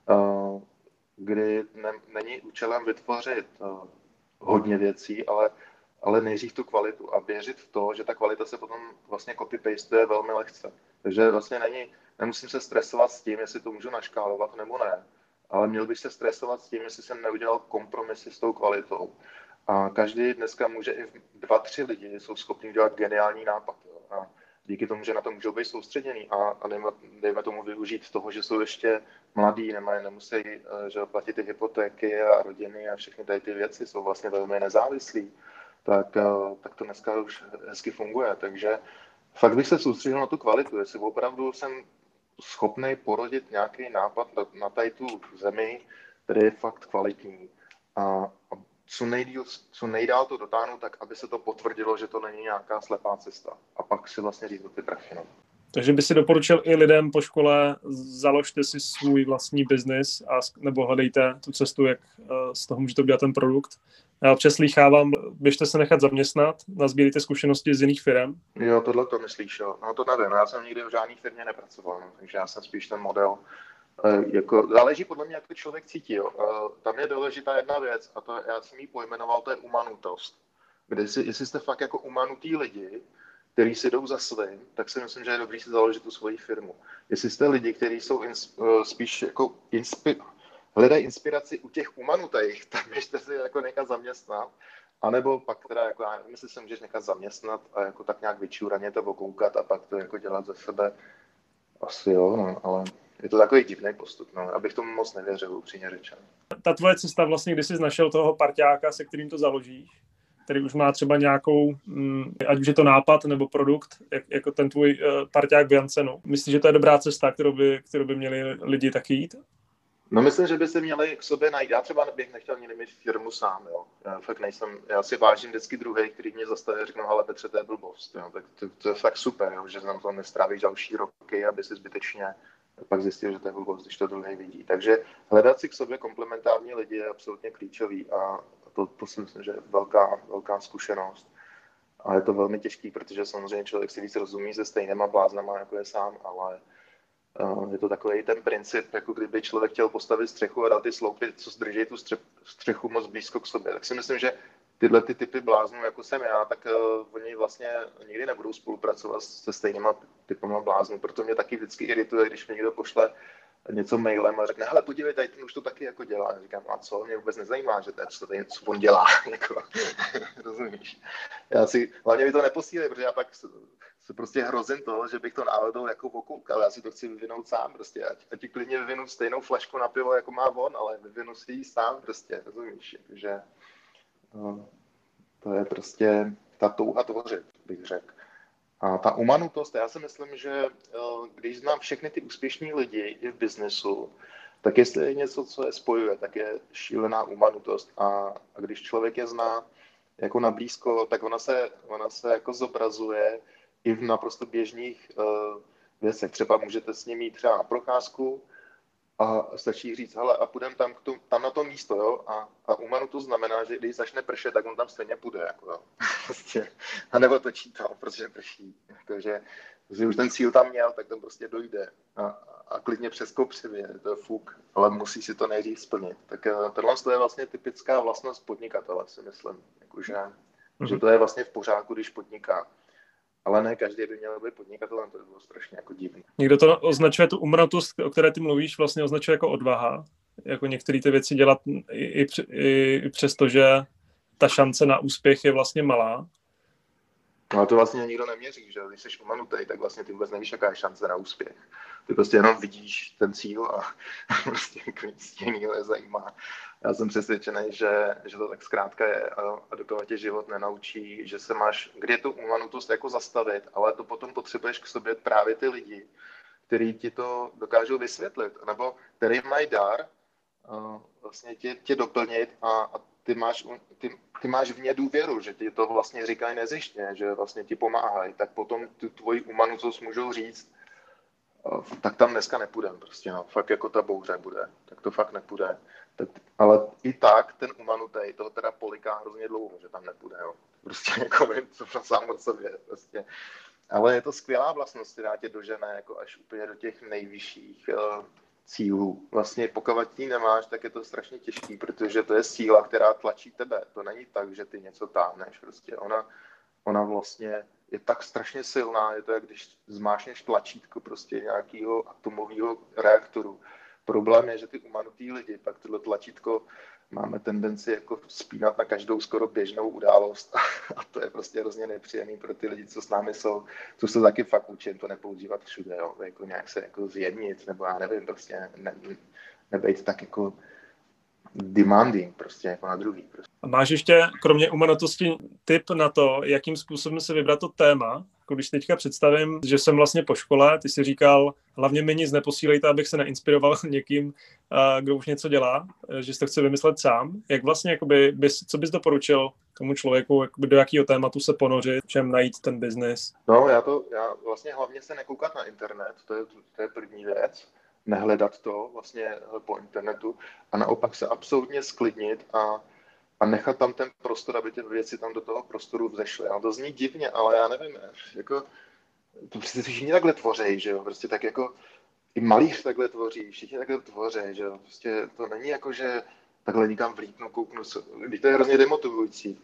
kdy není účelem vytvořit hodně věcí, ale nejdřív tu kvalitu a věřit v to, že ta kvalita se potom vlastně copy-pastuje velmi lehce. Takže vlastně nemusím se stresovat s tím, jestli to můžu naškálovat nebo ne, ale měl bych se stresovat s tím, jestli jsem neudělal kompromisy s tou kvalitou. A každý dneska může, i 2-3 lidi jsou schopni dělat geniální nápad. Jo. A díky tomu, že na to můžou být soustředění a dejme tomu využít toho, že jsou ještě mladí, nemusí že platit ty hypotéky a rodiny a všechny tady ty věci, jsou vlastně velmi nezávislí, tak to dneska už hezky funguje. Takže fakt bych se soustředil na tu kvalitu, jestli opravdu jsem schopný porodit nějaký nápad na tady tu zemi, který je fakt kvalitní. A co nejdál to dotáhnout, tak aby se to potvrdilo, že to není nějaká slepá cesta. A pak si vlastně říct ty prachy. No. Takže by si doporučil i lidem po škole, založte si svůj vlastní biznis nebo hledejte tu cestu, jak z toho můžete udělat ten produkt. Já občas slýchávám, běžte se nechat zaměstnat, nazbírejte zkušenosti z jiných firm. Jo, tohle to myslíš, jo. No to nevím, já jsem nikdy v žádné firmě nepracoval, no, takže já jsem spíš ten model. Záleží podle mě, jak to člověk cítí. Jo. Tam je důležitá jedna věc, a to já jsem ji pojmenoval, to je umanutost. Jestli jste fakt jako umanutý lidi, kteří si jdou za svým, tak si myslím, že je dobrý si založit tu svoji firmu. Jestli jste lidi, kteří jsou spíš jako hledají inspiraci u těch umanutých, tak běžte si jako nechat zaměstnat. A nebo pak teda, jako, já nevím, jestli se můžeš nechat zaměstnat a jako tak nějak vyčúraně to okoukat a pak to jako dělat ze sebe. Asi jo, no, ale je to takový divný postup, no, abych tomu moc nevěřil, upřímně řečeno. Ta tvoje cesta vlastně, kdy jsi našel toho parťáka, se kterým to založíš, který už má třeba nějakou, ať už je to nápad nebo produkt, jako ten tvůj parťák v Janzenu. Myslíš, že to je dobrá cesta, kterou by měli lidi taky jít? No myslím, že by se měli k sobě najít. Já třeba bych nechtěl nikdy mít firmu sám, jo. Já si vážím vždycky druhý, který mě zastaví a řeknou, ale Petře, to je blbost, jo. Tak to je fakt super, jo, že nám to nestrávíš další roky, aby si zbytečně pak zjistil, že to je blbost, když to druhý vidí. Takže hledat si k sobě komplementární lidi je absolutně klíčový a to si myslím, že je velká zkušenost. A je to velmi těžký, protože samozřejmě člověk si víc rozumí se stejnýma bláznama, jako je sám, ale je to takový ten princip, jako kdyby člověk chtěl postavit střechu a dát ty sloupy, co zdrží tu střechu moc blízko k sobě. Tak si myslím, že tyhle ty typy bláznů, jako jsem já, tak oni vlastně nikdy nebudou spolupracovat se stejnýma typama bláznů. Proto mě taky vždycky irituje, když mi někdo pošle něco mailem a řekne, hele, podívej, tady ten už to taky jako dělá. A říkám, a co? Mě vůbec nezajímá, že co on dělá. Jako, rozumíš? Hlavně mi to neposílej, protože já pak se prostě hrozím toho, že bych to náhodou jako okoukal. Já si to chci vyvinout sám prostě. Ať ti klidně vyvinu stejnou flašku na pivo, jako má on, ale vyvinu si ji sám prostě, rozumíš? Takže to je prostě ta touha tvořit, bych řekl. A ta umanutost, já si myslím, že když znám všechny ty úspěšní lidi i v biznesu, tak jestli je něco, co je spojuje, tak je šílená umanutost. A když člověk je zná jako na blízko, tak ona se jako zobrazuje i v naprosto běžných věcech. Třeba můžete s ním jít třeba na procházku a stačí říct, hele, a půjdeme tam na to místo, jo, a u Manu to znamená, že když začne pršet, tak on tam stejně půjde, jako jo. Prostě. A nebo točí tam, protože prší. Takže už ten cíl tam měl, tak tam prostě dojde. A klidně přes kopřivě, to je fuk, ale musí si to nejdřív splnit. Tak tohle je vlastně typická vlastnost podnikatele, si myslím. Jakože, že to je vlastně v pořádku, když podniká. Ale ne každý by měl být podnikatelem, to by bylo strašně jako divné. Někdo to označuje, tu umratost, o které ty mluvíš, vlastně označuje jako odvaha. Jako některé ty věci dělat i přesto, že ta šance na úspěch je vlastně malá. Ale to vlastně nikdo neměří, že když jsi umanutej, tak vlastně ty vůbec nevíš, jaká je šance na úspěch. Ty prostě jenom vidíš ten cíl a prostě nic jiného nezajímá. Já jsem přesvědčený, že to tak zkrátka je a dokud tě život nenaučí, že se máš, kde tu umanutost jako zastavit, ale to potom potřebuješ k sobě právě ty lidi, kteří ti to dokážou vysvětlit, nebo který mají dar vlastně tě doplnit a ty máš v ně důvěru, že ti to vlastně říkají nezištně, že vlastně ti pomáhají, tak potom tu tvoji umanutost můžou říct, tak tam dneska nepůjdem prostě, no, fakt jako ta bouře bude, tak to fakt nepůjde. Ale i tak ten umanutej toho teda poliká hrozně dlouho, že tam nepůjde, jo. Prostě jako vím, co sám od sobě, prostě. Ale je to skvělá vlastnost, která tě dožene jako až úplně do těch nejvyšších cílů. Vlastně pokud ji nemáš, tak je to strašně těžký, protože to je síla, která tlačí tebe. To není tak, že ty něco táhneš. Prostě ona vlastně je tak strašně silná, je to jak když zmášneš tlačítko prostě nějakého atomového reaktoru. Problém je, že ty umanutý lidi pak tohle tlačítko máme tendenci jako spínat na každou skoro běžnou událost a to je prostě hrozně nepříjemný pro ty lidi, co s námi jsou, co se taky fakt učím to nepoužívat všude, jo? Jako nějak se jako zjemnit, nebo já nevím, prostě nebejt tak jako demanding prostě jako na druhý. Prostě. A máš ještě, kromě umanatosti, tip na to, jakým způsobem se vybrat to téma? Jako když teďka představím, že jsem vlastně po škole, ty jsi říkal, hlavně mi nic neposílejte, abych se neinspiroval někým, kdo už něco dělá, že si to chce vymyslet sám. Jak vlastně, jakoby, co bys doporučil tomu člověku, jakoby, do jakého tématu se ponořit, čem najít ten biznis? No, já vlastně hlavně se nekoukat na internet, to je první věc. Nehledat to vlastně po internetu a naopak se absolutně sklidnit a nechat tam ten prostor, aby ty věci tam do toho prostoru vzešly. A to zní divně, ale já nevím, jako, to přece všichni takhle tvoří, že jo, prostě tak jako i malíř takhle tvoří, všichni takhle tvoří, že jo, prostě to není jako, že takhle nikam vlítnu, kouknu, když to je hrozně demotivující,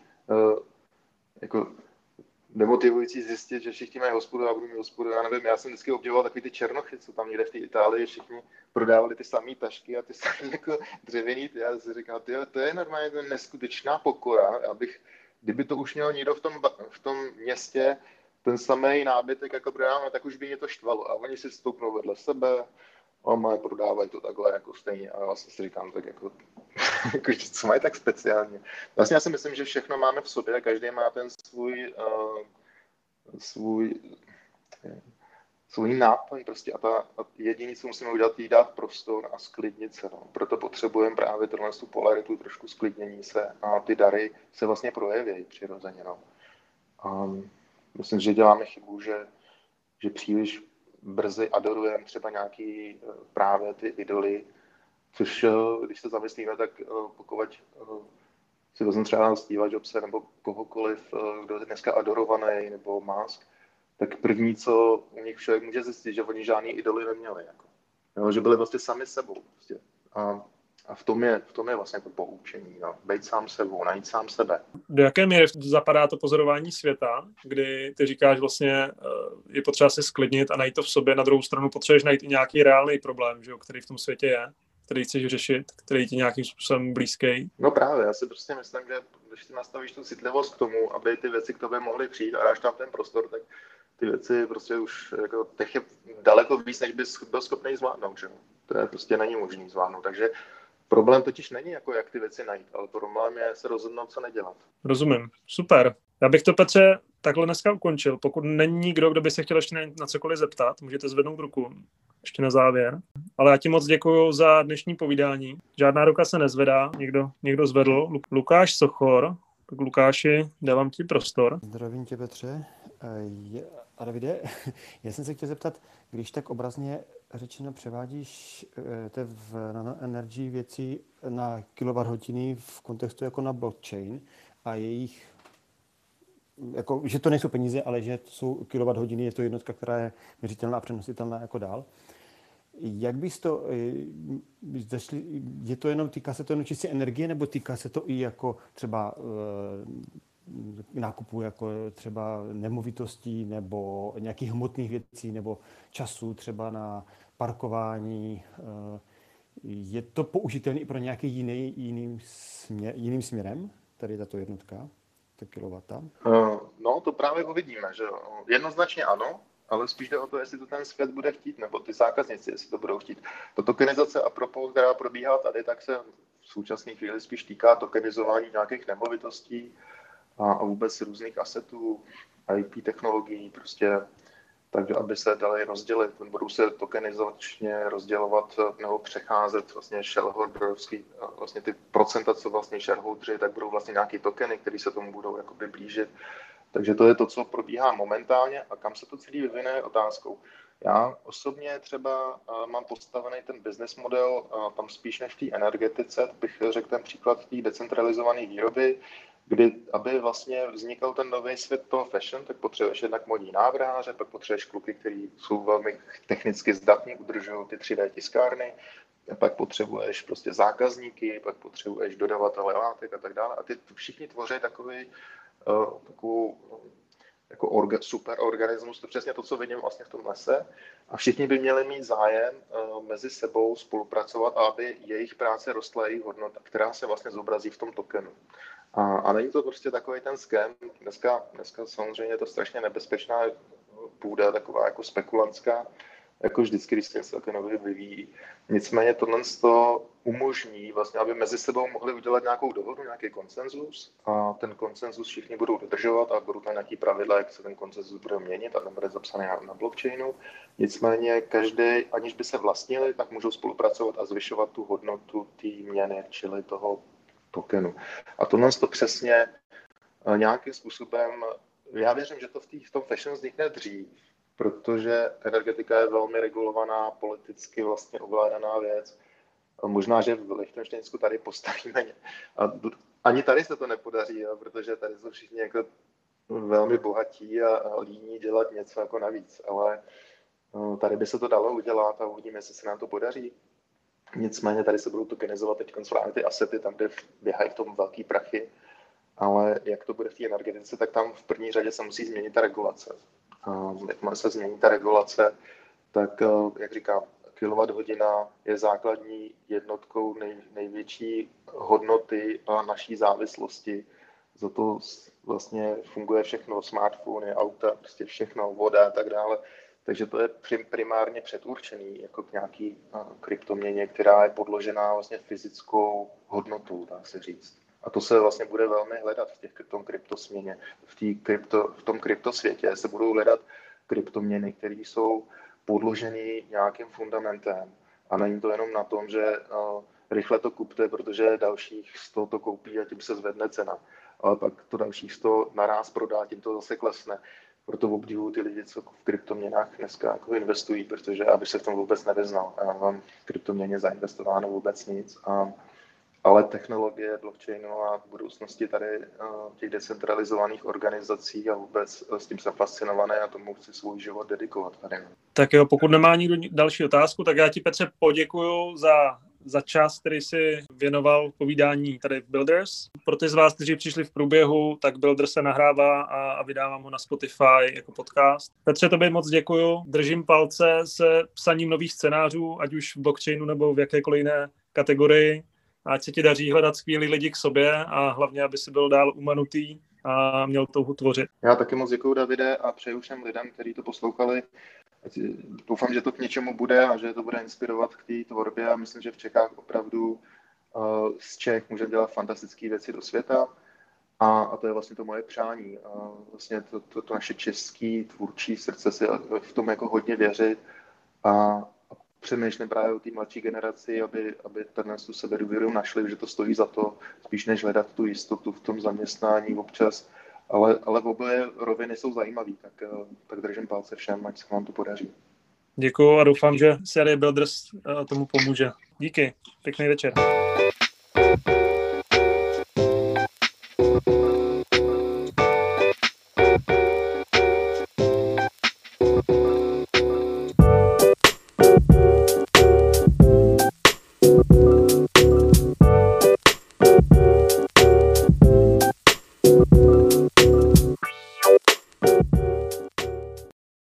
jako demotivující zjistit, že všichni mají hospodu a budu mít hospodu. Já nevím, já jsem vždycky obdivoval takový ty černochy, co tam někde v té Itálii všichni prodávali ty samé tašky a ty samé jako dřevěný. Já si říkal, to je normálně neskutečná pokora, kdyby to už měl někdo v tom městě ten samý nábytek jako prodáváme, tak už by mě to štvalo. A oni si stoupnou vedle sebe a mají prodávají to takhle jako stejně. A vlastně si říkám, tak jako co mají tak speciálně. Vlastně já si myslím, že všechno máme v sobě a každý má ten svůj náplň prostě a jediné, co musíme udělat, je dát prostor a sklidnit se. No. Proto potřebujeme právě tu polaritu, trošku sklidnění se a ty dary se vlastně projeví přirozeně. No. Myslím, že děláme chybu, že příliš brzy adorujeme třeba nějaký právě ty idoly, což když se zamyslíme, tak pokud si vezmu třeba Steva Jobse nebo kohokoliv, kdo je dneska adorovaný, nebo Musk, tak první, co u nich člověk může zjistit, že oni žádný idoly neměli. Jako. Jo, že byli vlastně sami sebou. Prostě. A v tom je vlastně to poučení. No. Být sám sebou, najít sám sebe. Do jaké míry zapadá to pozorování světa, kdy ty říkáš vlastně, je potřeba se sklidnit a najít to v sobě, na druhou stranu potřebuješ najít i nějaký reálný problém, že jo, který v tom světě je, který chceš řešit, který ti nějakým způsobem blízký? No právě, já si prostě myslím, že když si nastavíš tu citlivost k tomu, aby ty věci k tobě mohly přijít a dáš tam ten prostor, tak ty věci prostě už jako těch je daleko víc, než bys byl schopný zvládnout, že? To je prostě není možný zvládnout, takže problém totiž není, jako jak ty věci najít, ale problém je se rozhodnout, co nedělat. Rozumím, super. Já bych to, Petře, takhle dneska ukončil. Pokud není nikdo, kdo by se chtěl ještě na cokoliv zeptat, můžete zvednout ruku ještě na závěr. Ale já ti moc děkuju za dnešní povídání. Žádná ruka se nezvedá, někdo zvedl. Lukáš Sochor, Tak Lukáši, dávám ti prostor. Zdravím tě, Petře. A Davide, já jsem se chtěl zeptat, když tak obrazně řečeno převádíš na Energy věci na kilowatthodiny v kontextu jako na blockchain a jejich, jako, že to nejsou peníze, ale že to jsou kilowatthodiny, je to jednotka, která je měřitelná a přenositelná jako dál. Jak bys to, je to jenom, týká se to jenom čistě energie, nebo týká se to i jako třeba nákupu jako třeba nemovitostí nebo nějakých hmotných věcí nebo času třeba na parkování? Je to použitelné i pro nějaký jiným směrem, tady tato jednotka, ta kilowata? No, to právě uvidíme, že jo. Jednoznačně ano, ale spíš jde o to, jestli to ten svět bude chtít, nebo ty zákazníci, jestli to budou chtít. Ta tokenizace a propos, která probíhá tady, tak se v současné chvíli spíš týká tokenizování nějakých nemovitostí a vůbec různých asetů, IP technologií, prostě takže aby se dali rozdělit, budou se tokenizačně rozdělovat nebo přecházet vlastně shareholderovský, vlastně ty procenta, co vlastně shareholderi, tak budou vlastně nějaký tokeny, které se tomu budou jakoby blížit. Takže to je to, co probíhá momentálně a kam se to celý vyvine je otázkou. Já osobně třeba mám postavený ten business model tam spíš než v té energetice, bych řekl ten příklad té decentralizované výroby, kdy, aby vlastně vznikl ten nový svět toho fashion, tak potřebuješ jednak modní návrháře, pak potřebuješ kluky, kteří jsou velmi technicky zdatní, udržují ty 3D tiskárny, pak potřebuješ prostě zákazníky, pak potřebuješ dodavatele látek a tak dále. A ty všichni tvoří takovou jako super organismus, to přesně to, co vidím vlastně v tom lese. A všichni by měli mít zájem mezi sebou spolupracovat, aby jejich práce rostla jejich hodnota, která se vlastně zobrazí v tom tokenu. A není to prostě takový ten scam. Dneska samozřejmě je to strašně nebezpečná půda, taková jako spekulantská, jako vždycky, když se něco takového vyvíjí. Nicméně tohle umožní, vlastně, aby mezi sebou mohli udělat nějakou dohodu, nějaký konsenzus a ten konsenzus všichni budou dodržovat a budou tam nějaký pravidla, jak se ten konsenzus bude měnit a tam bude zapsaný na blockchainu. Nicméně každý, aniž by se vlastnili, tak můžou spolupracovat a zvyšovat tu hodnotu té měny, čili toho tokenu. A tohle to přesně nějakým způsobem, já věřím, že to v tom fashion vznikne dřív, protože energetika je velmi regulovaná, politicky vlastně ovládaná věc. Možná, že v Lichtenštejnsku tady postavíme. Ani tady se to nepodaří, jo, protože tady jsou všichni jako velmi bohatí a líní dělat něco jako navíc. Ale tady by se to dalo udělat a uvidíme, jestli se nám to podaří. Nicméně tady se budou tokenizovat teď právě ty asety, tam, kde běhají v tom velký prachy. Ale jak to bude v té energetice, tak tam v první řadě se musí změnit ta regulace. Jakmile se změní ta regulace, tak, jak říkám, kilowatthodina je základní jednotkou největší hodnoty a naší závislosti. Za to vlastně funguje všechno, smartfony, auta, prostě všechno, voda a tak dále. Takže to je primárně předurčený jako k nějaký kryptoměně, která je podložená vlastně fyzickou hodnotou, dá se říct. A to se vlastně bude velmi hledat v tom kryptosměně. V tom kryptosvětě se budou hledat kryptoměny, které jsou podloženy nějakým fundamentem. A není to jenom na tom, že rychle to kupte, protože dalších 100 to koupí a tím se zvedne cena. Ale pak to dalších 100 naráz prodá, tím to zase klesne. Proto obdivuju ty lidi, co v kryptoměnách dneska jako investují, protože aby se v tom vůbec nevyznal. Já mám v kryptoměně zainvestováno vůbec nic. Ale technologie blockchainu a v budoucnosti tady těch decentralizovaných organizací a vůbec s tím jsem fascinovaný a tomu chci svůj život dedikovat tady. Tak jo, pokud nemá nikdo další otázku, tak já ti, Petře, poděkuju za čas, který si věnoval povídání tady v Builders. Pro ty z vás, kteří přišli v průběhu, tak Builders se nahrává a vydávám ho na Spotify jako podcast. Petře, tobě moc děkuju. Držím palce se psaním nových scénářů, ať už v blockchainu nebo v jakékoliv jiné kategorii. Ať se ti daří hledat skvělý lidi k sobě a hlavně, aby si byl dál umanutý a měl touhu tvořit. Já taky moc děkuju, Davide, a přeju všem lidem, kteří to poslouchali. Doufám, že to k něčemu bude a že to bude inspirovat k té tvorbě a myslím, že v Čechách opravdu z Čech můžeme dělat fantastické věci do světa a to je vlastně to moje přání. Vlastně to naše české tvůrčí srdce si v tom jako hodně věřit a přemýšlím právě o té mladší generaci, aby tu sebedůvěru našli, že to stojí za to, spíš než hledat tu jistotu v tom zaměstnání občas. Ale v obě roviny jsou zajímavý, tak držím palce všem, ať se vám to podaří. Děkuju a doufám, že série Builders tomu pomůže. Díky, pěkný večer.